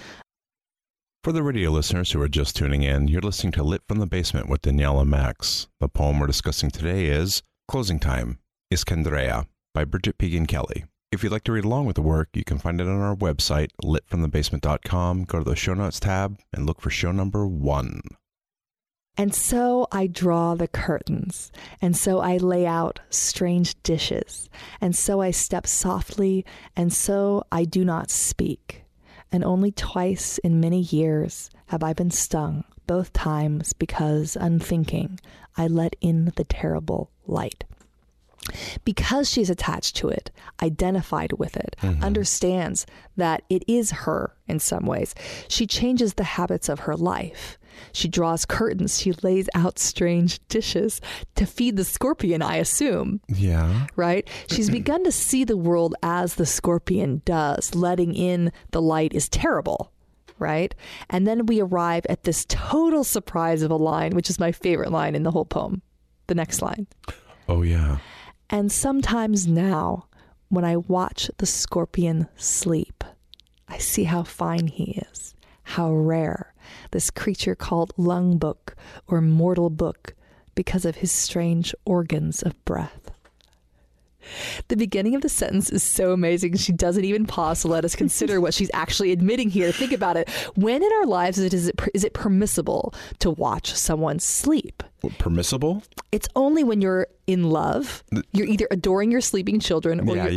For the radio listeners who are just tuning in, you're listening to Lit from the Basement with Daniela Max. The poem we're discussing today is Closing Time, Iskandrea by Bridget Pekin Kelly. If you'd like to read along with the work, you can find it on our website, litfromthebasement.com. Go to the show notes tab and look for show number 1. And so I draw the curtains, and so I lay out strange dishes, and so I step softly, and so I do not speak. And only twice in many years have I been stung, both times because, unthinking, I let in the terrible light. Because she's attached to it, identified with it, understands that it is her in some ways, she changes the habits of her life. She draws curtains. She lays out strange dishes to feed the scorpion, I assume. Yeah. Right? She's begun to see the world as the scorpion does. Letting in the light is terrible. Right? And then we arrive at this total surprise of a line, which is my favorite line in the whole poem. The next line. Oh, yeah. And sometimes now, when I watch the scorpion sleep, I see how fine he is, how rare, this creature called lung book or mortal book because of his strange organs of breath. The beginning of the sentence is so amazing. She doesn't even pause to let us consider what she's actually admitting here. Think about it. When in our lives is it permissible to watch someone sleep? Permissible? It's only when you're in love. You're either adoring your sleeping children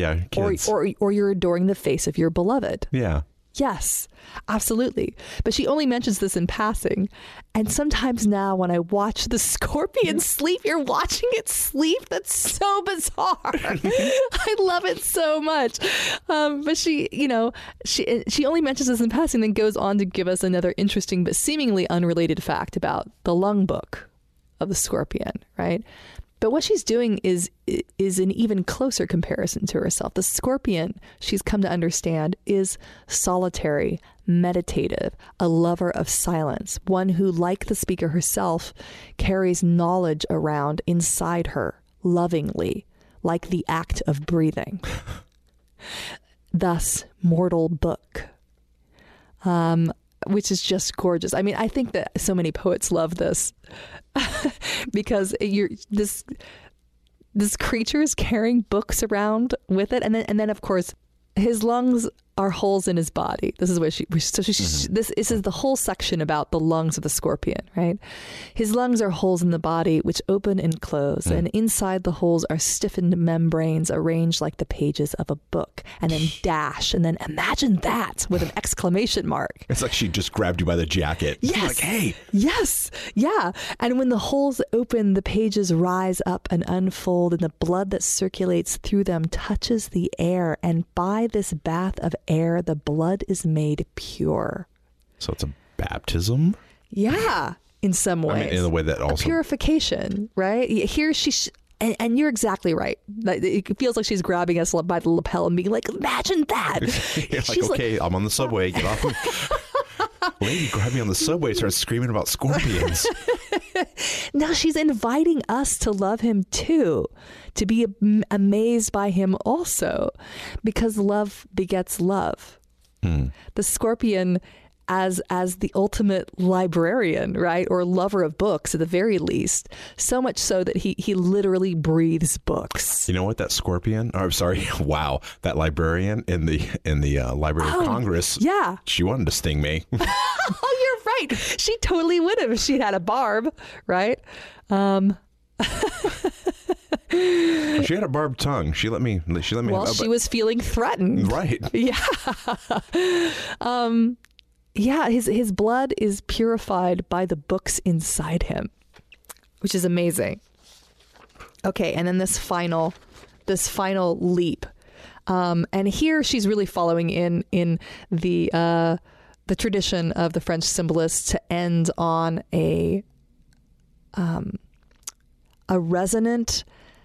or you're adoring the face of your beloved. Yeah. Yes, absolutely. But she only mentions this in passing. And sometimes now when I watch the scorpion sleep, you're watching it sleep? That's so bizarre. I love it so much. But she only mentions this in passing, then goes on to give us another interesting but seemingly unrelated fact about the lung book of the scorpion, right? But what she's doing is an even closer comparison to herself. The scorpion, she's come to understand, is solitary, meditative, a lover of silence, one who, like the speaker herself, carries knowledge around inside her, lovingly, like the act of breathing. Thus, mortal book. Which is just gorgeous. I mean, I think that so many poets love this because this creature is carrying books around with it, and then of course his lungs are holes in his body. This is where this is the whole section about the lungs of the scorpion, right? His lungs are holes in the body which open and close, and inside the holes are stiffened membranes arranged like the pages of a book, and then dash, and then imagine that with an exclamation mark. It's like she just grabbed you by the jacket. Yes. Like, hey. Yes. Yeah. And when the holes open, the pages rise up and unfold, and the blood that circulates through them touches the air, and by this bath of air, the blood is made pure. So it's a baptism? Yeah, in some ways. I mean, in a way that also... A purification, right? Here and you're exactly right. It feels like she's grabbing us by the lapel and being like, imagine that. You're like, okay, I'm on the subway. Get off me. Lady grabbed me on the subway, started screaming about scorpions. Now she's inviting us to love him too, to be amazed by him also, because love begets love. The scorpion as the ultimate librarian, right? Or lover of books at the very least. So much so that he literally breathes books. You know what? That scorpion, wow. That librarian in the Library of Congress. Yeah. She wanted to sting me. Oh, you're Right. She totally would have if she'd had a barb, right? She had a barbed tongue. She let me. Well, she was feeling threatened. Right. Yeah. Yeah. His blood is purified by the books inside him, which is amazing. Okay, and then this final leap, and here she's really following in the tradition of the French symbolists to end on a resonant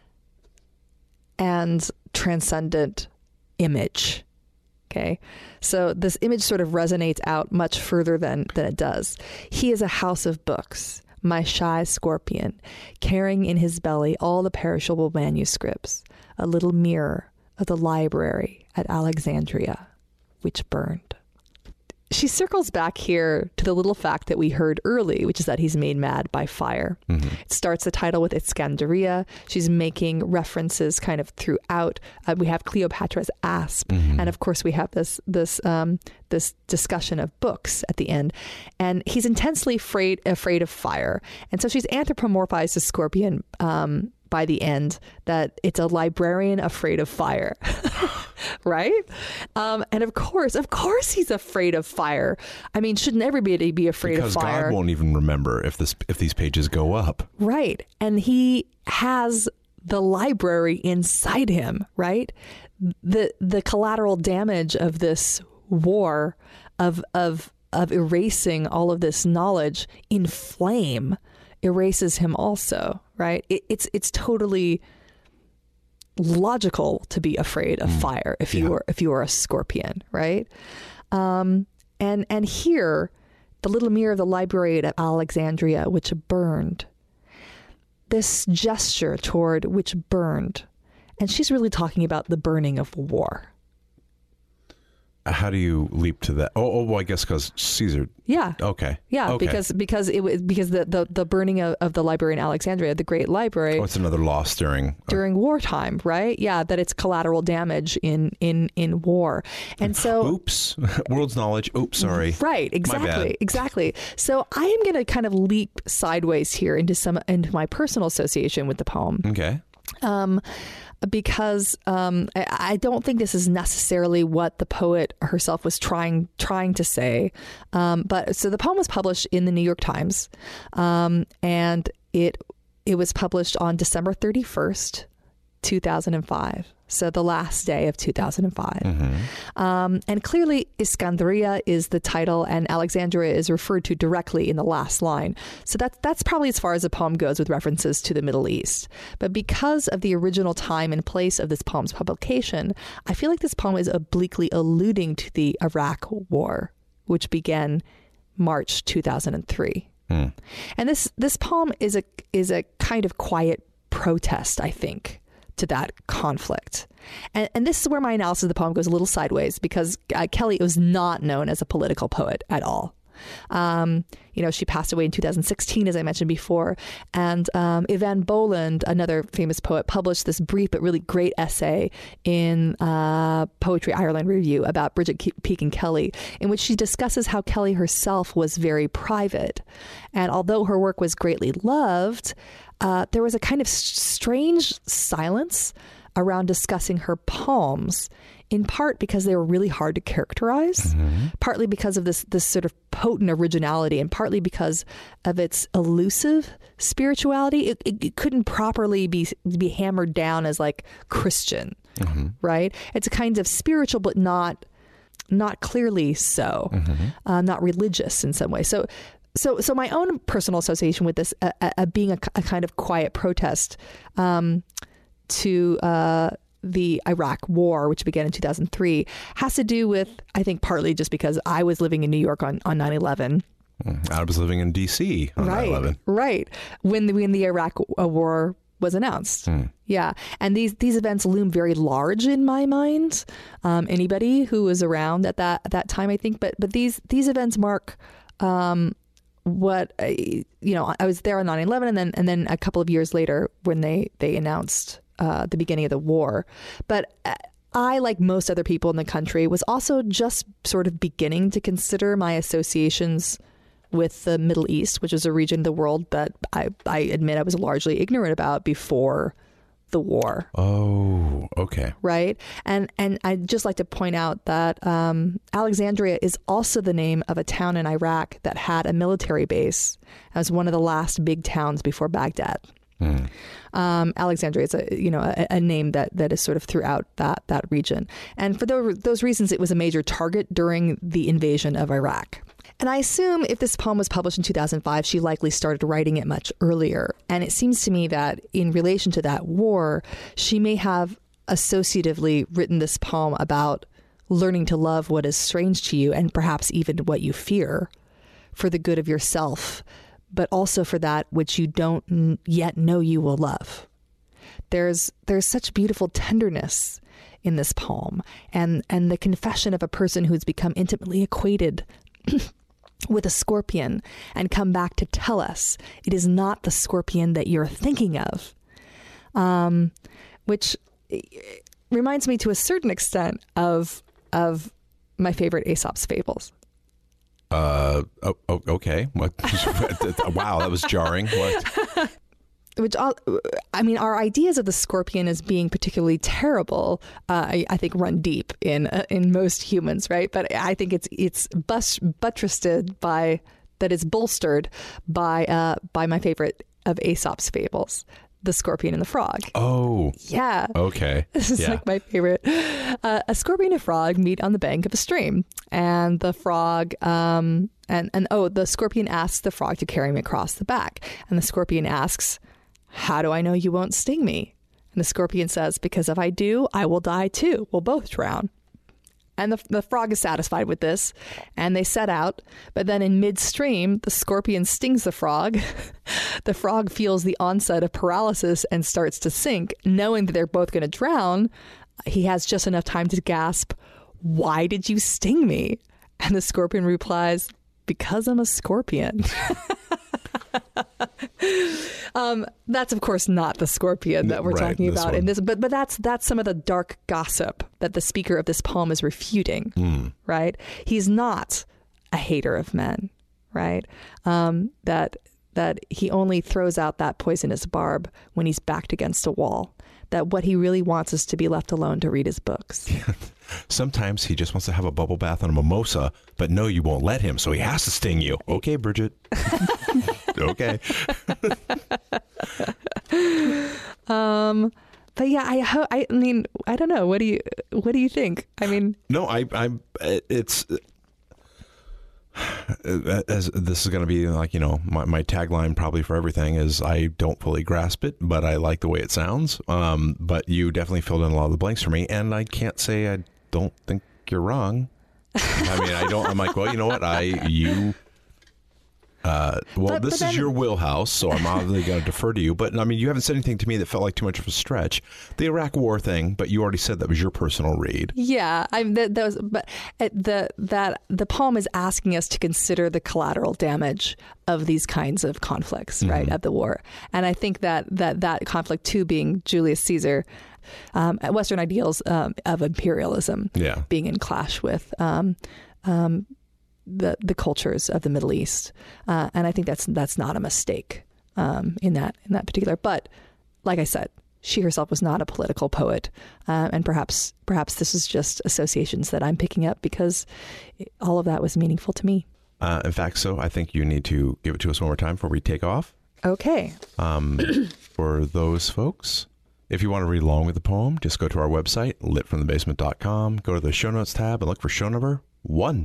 and transcendent image. Okay, so this image sort of resonates out much further than it does. He is a house of books, my shy scorpion, carrying in his belly all the perishable manuscripts, a little mirror of the library at Alexandria, which burned. She circles back here to the little fact that we heard early, which is that he's made mad by fire. Mm-hmm. It starts the title with Iskandaria. She's making references kind of throughout. We have Cleopatra's asp, mm-hmm. and of course we have this discussion of books at the end. And he's intensely afraid of fire, and so she's anthropomorphized a scorpion by the end, that it's a librarian afraid of fire. Right? And of course he's afraid of fire. I mean, shouldn't everybody be afraid of fire? Because God won't even remember if these pages go up. Right. And he has the library inside him, right? The collateral damage of this war, of erasing all of this knowledge in flame, erases him also, right? It's totally logical to be afraid of fire if you were a scorpion, right? And here, the little mirror of the library at Alexandria, which burned. This gesture toward which burned, and she's really talking about the burning of war. How do you leap to that? Well, I guess because Caesar. Yeah. Okay. Yeah, okay. because the burning of the library in Alexandria, the Great Library. Oh, it's another loss during wartime, right? Yeah, that it's collateral damage in war, and so. Oops, world's knowledge. Oops, sorry. Right. Exactly. So I am going to kind of leap sideways here into my personal association with the poem. Okay. Because I don't think this is necessarily what the poet herself was trying to say. But so the poem was published in the New York Times, and it was published on December 31st, 2005. So the last day of 2005. Mm-hmm. And clearly Iskandaria is the title, and Alexandria is referred to directly in the last line. So that's probably as far as the poem goes with references to the Middle East. But because of the original time and place of this poem's publication, I feel like this poem is obliquely alluding to the Iraq War, which began March 2003. And this poem is a kind of quiet protest, I think, to that conflict. And this is where my analysis of the poem goes a little sideways, because Kelly was not known as a political poet at all. She passed away in 2016, as I mentioned before. And Evan Boland, another famous poet, published this brief but really great essay in Poetry Ireland Review about Bridget Pekin Kelly, in which she discusses how Kelly herself was very private. And although her work was greatly loved, there was a kind of strange silence around discussing her poems, in part because they were really hard to characterize, partly because of this sort of potent originality, and partly because of its elusive spirituality. It couldn't properly be hammered down as like Christian, right? It's a kind of spiritual, but not clearly so, not religious in some way. So my own personal association with this being a kind of quiet protest to the Iraq War, which began in 2003, has to do with, I think, partly just because I was living in New York on 9/11. I was living in D.C. on 9/11. Right. When the Iraq War was announced. Yeah. And these events loom very large in my mind. Anybody who was around at that time, I think. But these events mark what I was there on 9/11, and then a couple of years later when they announced the beginning of the war. But I, like most other people in the country, was also just sort of beginning to consider my associations with the Middle East, which is a region of the world that I admit I was largely ignorant about before the war. Oh, okay. Right. And I'd just like to point out that Alexandria is also the name of a town in Iraq that had a military base as one of the last big towns before Baghdad. Alexandria is a name that is sort of throughout that region. And for those reasons, it was a major target during the invasion of Iraq. And I assume if this poem was published in 2005, she likely started writing it much earlier. And it seems to me that in relation to that war, she may have associatively written this poem about learning to love what is strange to you and perhaps even what you fear for the good of yourself, but also for that which you don't yet know you will love. There's such beautiful tenderness in this poem and the confession of a person who's become intimately acquainted with a scorpion and come back to tell us it is not the scorpion that you're thinking of, which reminds me to a certain extent of my favorite Aesop's fables. Okay. What? Wow, that was jarring. What? Which, our ideas of the scorpion as being particularly terrible, I think, run deep in most humans, right? But I think it's bolstered by my favorite of Aesop's fables, the scorpion and the frog. Oh, yeah. Okay, this is like my favorite. A scorpion and a frog meet on the bank of a stream, and the frog the scorpion asks the frog to carry him across the back, and the scorpion asks, "How do I know you won't sting me?" And the scorpion says, "Because if I do, I will die too. We'll both drown." And the frog is satisfied with this, and they set out. But then in midstream, the scorpion stings the frog. The frog feels the onset of paralysis and starts to sink. Knowing that they're both going to drown, he has just enough time to gasp, "Why did you sting me?" And the scorpion replies, "Because I'm a scorpion." That's of course not the scorpion that we're talking about in this, but that's some of the dark gossip that the speaker of this poem is refuting, right? He's not a hater of men, right? That he only throws out that poisonous barb when he's backed against a wall. That what he really wants is to be left alone to read his books. Sometimes he just wants to have a bubble bath and a mimosa, but no, you won't let him, so he has to sting you. Okay, Bridget. Okay. But yeah, I mean, I don't know. What do you think? I mean, no, it's as this is going to be like, my tagline probably for everything is I don't fully grasp it, but I like the way it sounds. But you definitely filled in a lot of the blanks for me, and I can't say I don't think you're wrong. I mean, I'm like, well, you know what? This is your wheelhouse, so I'm obviously going to defer to you. But I mean, you haven't said anything to me that felt like too much of a stretch. The Iraq War thing, but you already said that was your personal read. Yeah, the poem is asking us to consider the collateral damage of these kinds of conflicts, right, of the war. And I think that conflict too being Julius Caesar, Western ideals of imperialism, being in clash with the cultures of the Middle East, and I think that's not a mistake in that particular. But like I said, she herself was not a political poet, and perhaps this is just associations that I'm picking up because all of that was meaningful to me. In fact, so I think you need to give it to us one more time before we take off. Okay. For those folks, if you want to read along with the poem, just go to our website, litfromthebasement.com, go to the show notes tab and look for show number 1.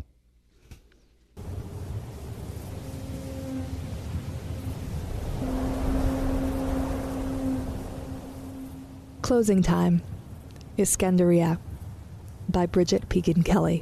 Closing Time, Iskandaria, by Bridget Pegan Kelly.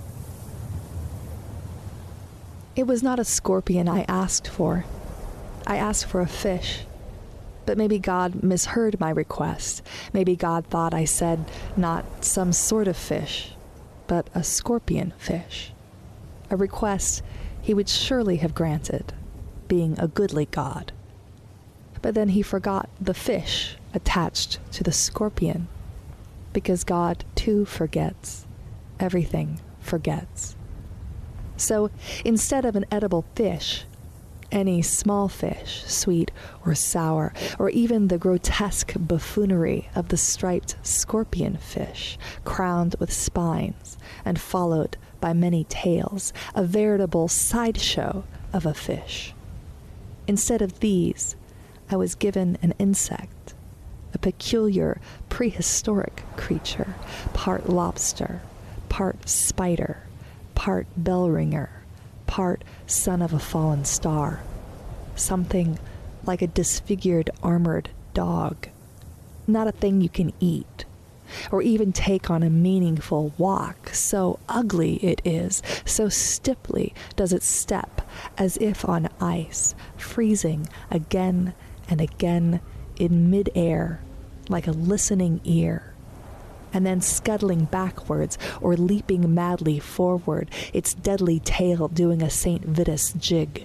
It was not a scorpion I asked for. I asked for a fish. But maybe God misheard my request. Maybe God thought I said not some sort of fish, but a scorpion fish. A request he would surely have granted, being a goodly God. But then he forgot the fish attached to the scorpion, because God too forgets. Everything forgets. So instead of an edible fish, any small fish, sweet or sour, or even the grotesque buffoonery of the striped scorpion fish, crowned with spines and followed by many tails, a veritable sideshow of a fish. Instead of these, I was given an insect, a peculiar prehistoric creature, part lobster, part spider, part bell ringer, part son of a fallen star, something like a disfigured armored dog, not a thing you can eat, or even take on a meaningful walk, so ugly it is, so stiffly does it step, as if on ice, freezing again and again in mid-air, like a listening ear, and then scuttling backwards or leaping madly forward, its deadly tail doing a St. Vitus jig.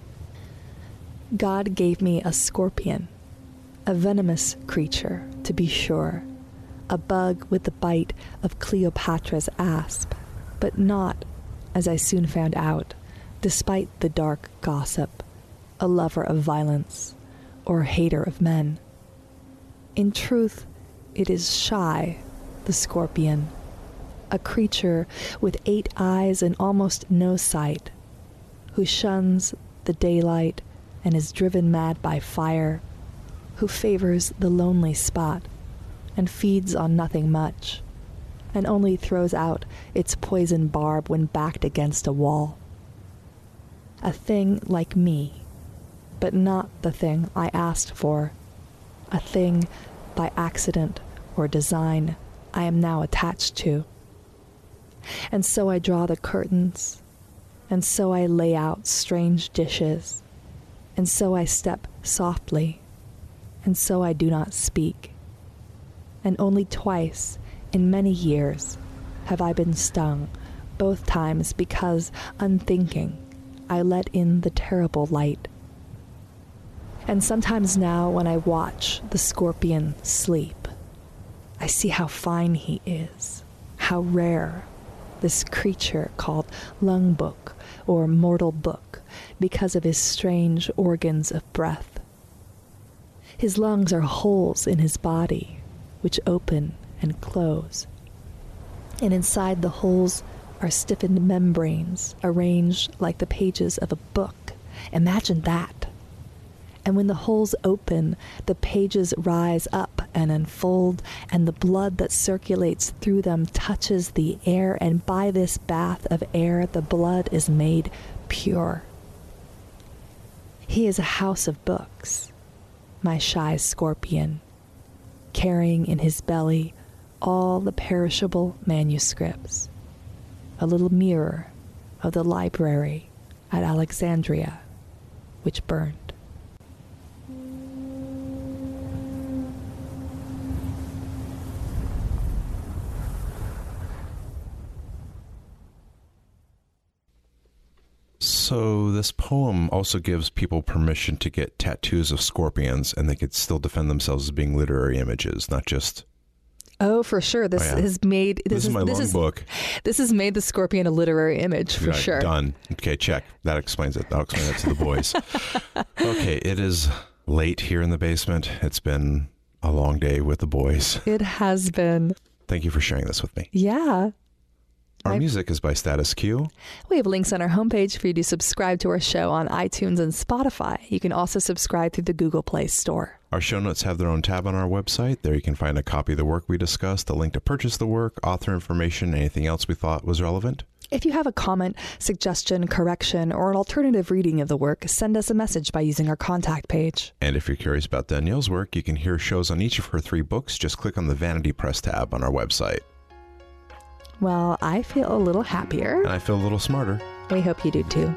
God gave me a scorpion, a venomous creature, to be sure, a bug with the bite of Cleopatra's asp, but not, as I soon found out, despite the dark gossip, a lover of violence or hater of men. In truth, it is shy, the scorpion, a creature with 8 eyes and almost no sight, who shuns the daylight and is driven mad by fire, who favors the lonely spot and feeds on nothing much, and only throws out its poison barb when backed against a wall. A thing like me, but not the thing I asked for, a thing by accident or design I am now attached to. And so I draw the curtains, and so I lay out strange dishes, and so I step softly, and so I do not speak. And only twice in many years have I been stung, both times because, unthinking, I let in the terrible light. And sometimes now when I watch the scorpion sleep, I see how fine he is, how rare, this creature called lung book or mortal book because of his strange organs of breath. His lungs are holes in his body, which open and close. And inside the holes are stiffened membranes arranged like the pages of a book. Imagine that. And when the holes open, the pages rise up and unfold, and the blood that circulates through them touches the air, and by this bath of air, the blood is made pure. He is a house of books, my shy scorpion, carrying in his belly all the perishable manuscripts, a little mirror of the library at Alexandria, which burned. So this poem also gives people permission to get tattoos of scorpions, and they could still defend themselves as being literary images, not just... Oh, for sure. This has made... This is my long book. This has made the scorpion a literary image, for sure. Done. Okay, check. That explains it. I'll explain it to the boys. Okay, it is late here in the basement. It's been a long day with the boys. It has been. Thank you for sharing this with me. Yeah. Our music is by Status Q. We have links on our homepage for you to subscribe to our show on iTunes and Spotify. You can also subscribe through the Google Play Store. Our show notes have their own tab on our website. There you can find a copy of the work we discussed, a link to purchase the work, author information, anything else we thought was relevant. If you have a comment, suggestion, correction, or an alternative reading of the work, send us a message by using our contact page. And if you're curious about Danielle's work, you can hear shows on each of her 3 books. Just click on the Vanity Press tab on our website. Well, I feel a little happier. And I feel a little smarter. We hope you do too.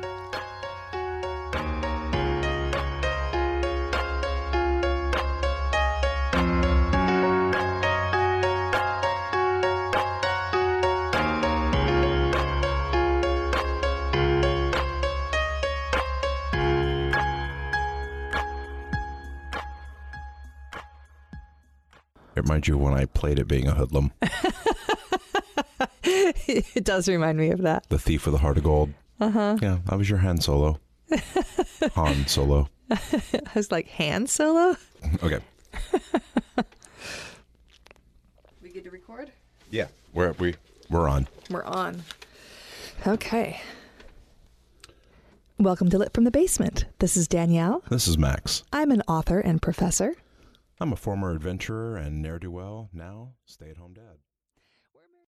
It reminds you when I played it being a hoodlum. It does remind me of that. The Thief with a Heart of Gold. Yeah, I was your Han Solo. Han Solo. I was like, Han Solo? Okay. We good to record? Yeah, we're on. We're on. Okay. Welcome to Lit from the Basement. This is Danielle. This is Max. I'm an author and professor. I'm a former adventurer and ne'er-do-well, now stay-at-home dad.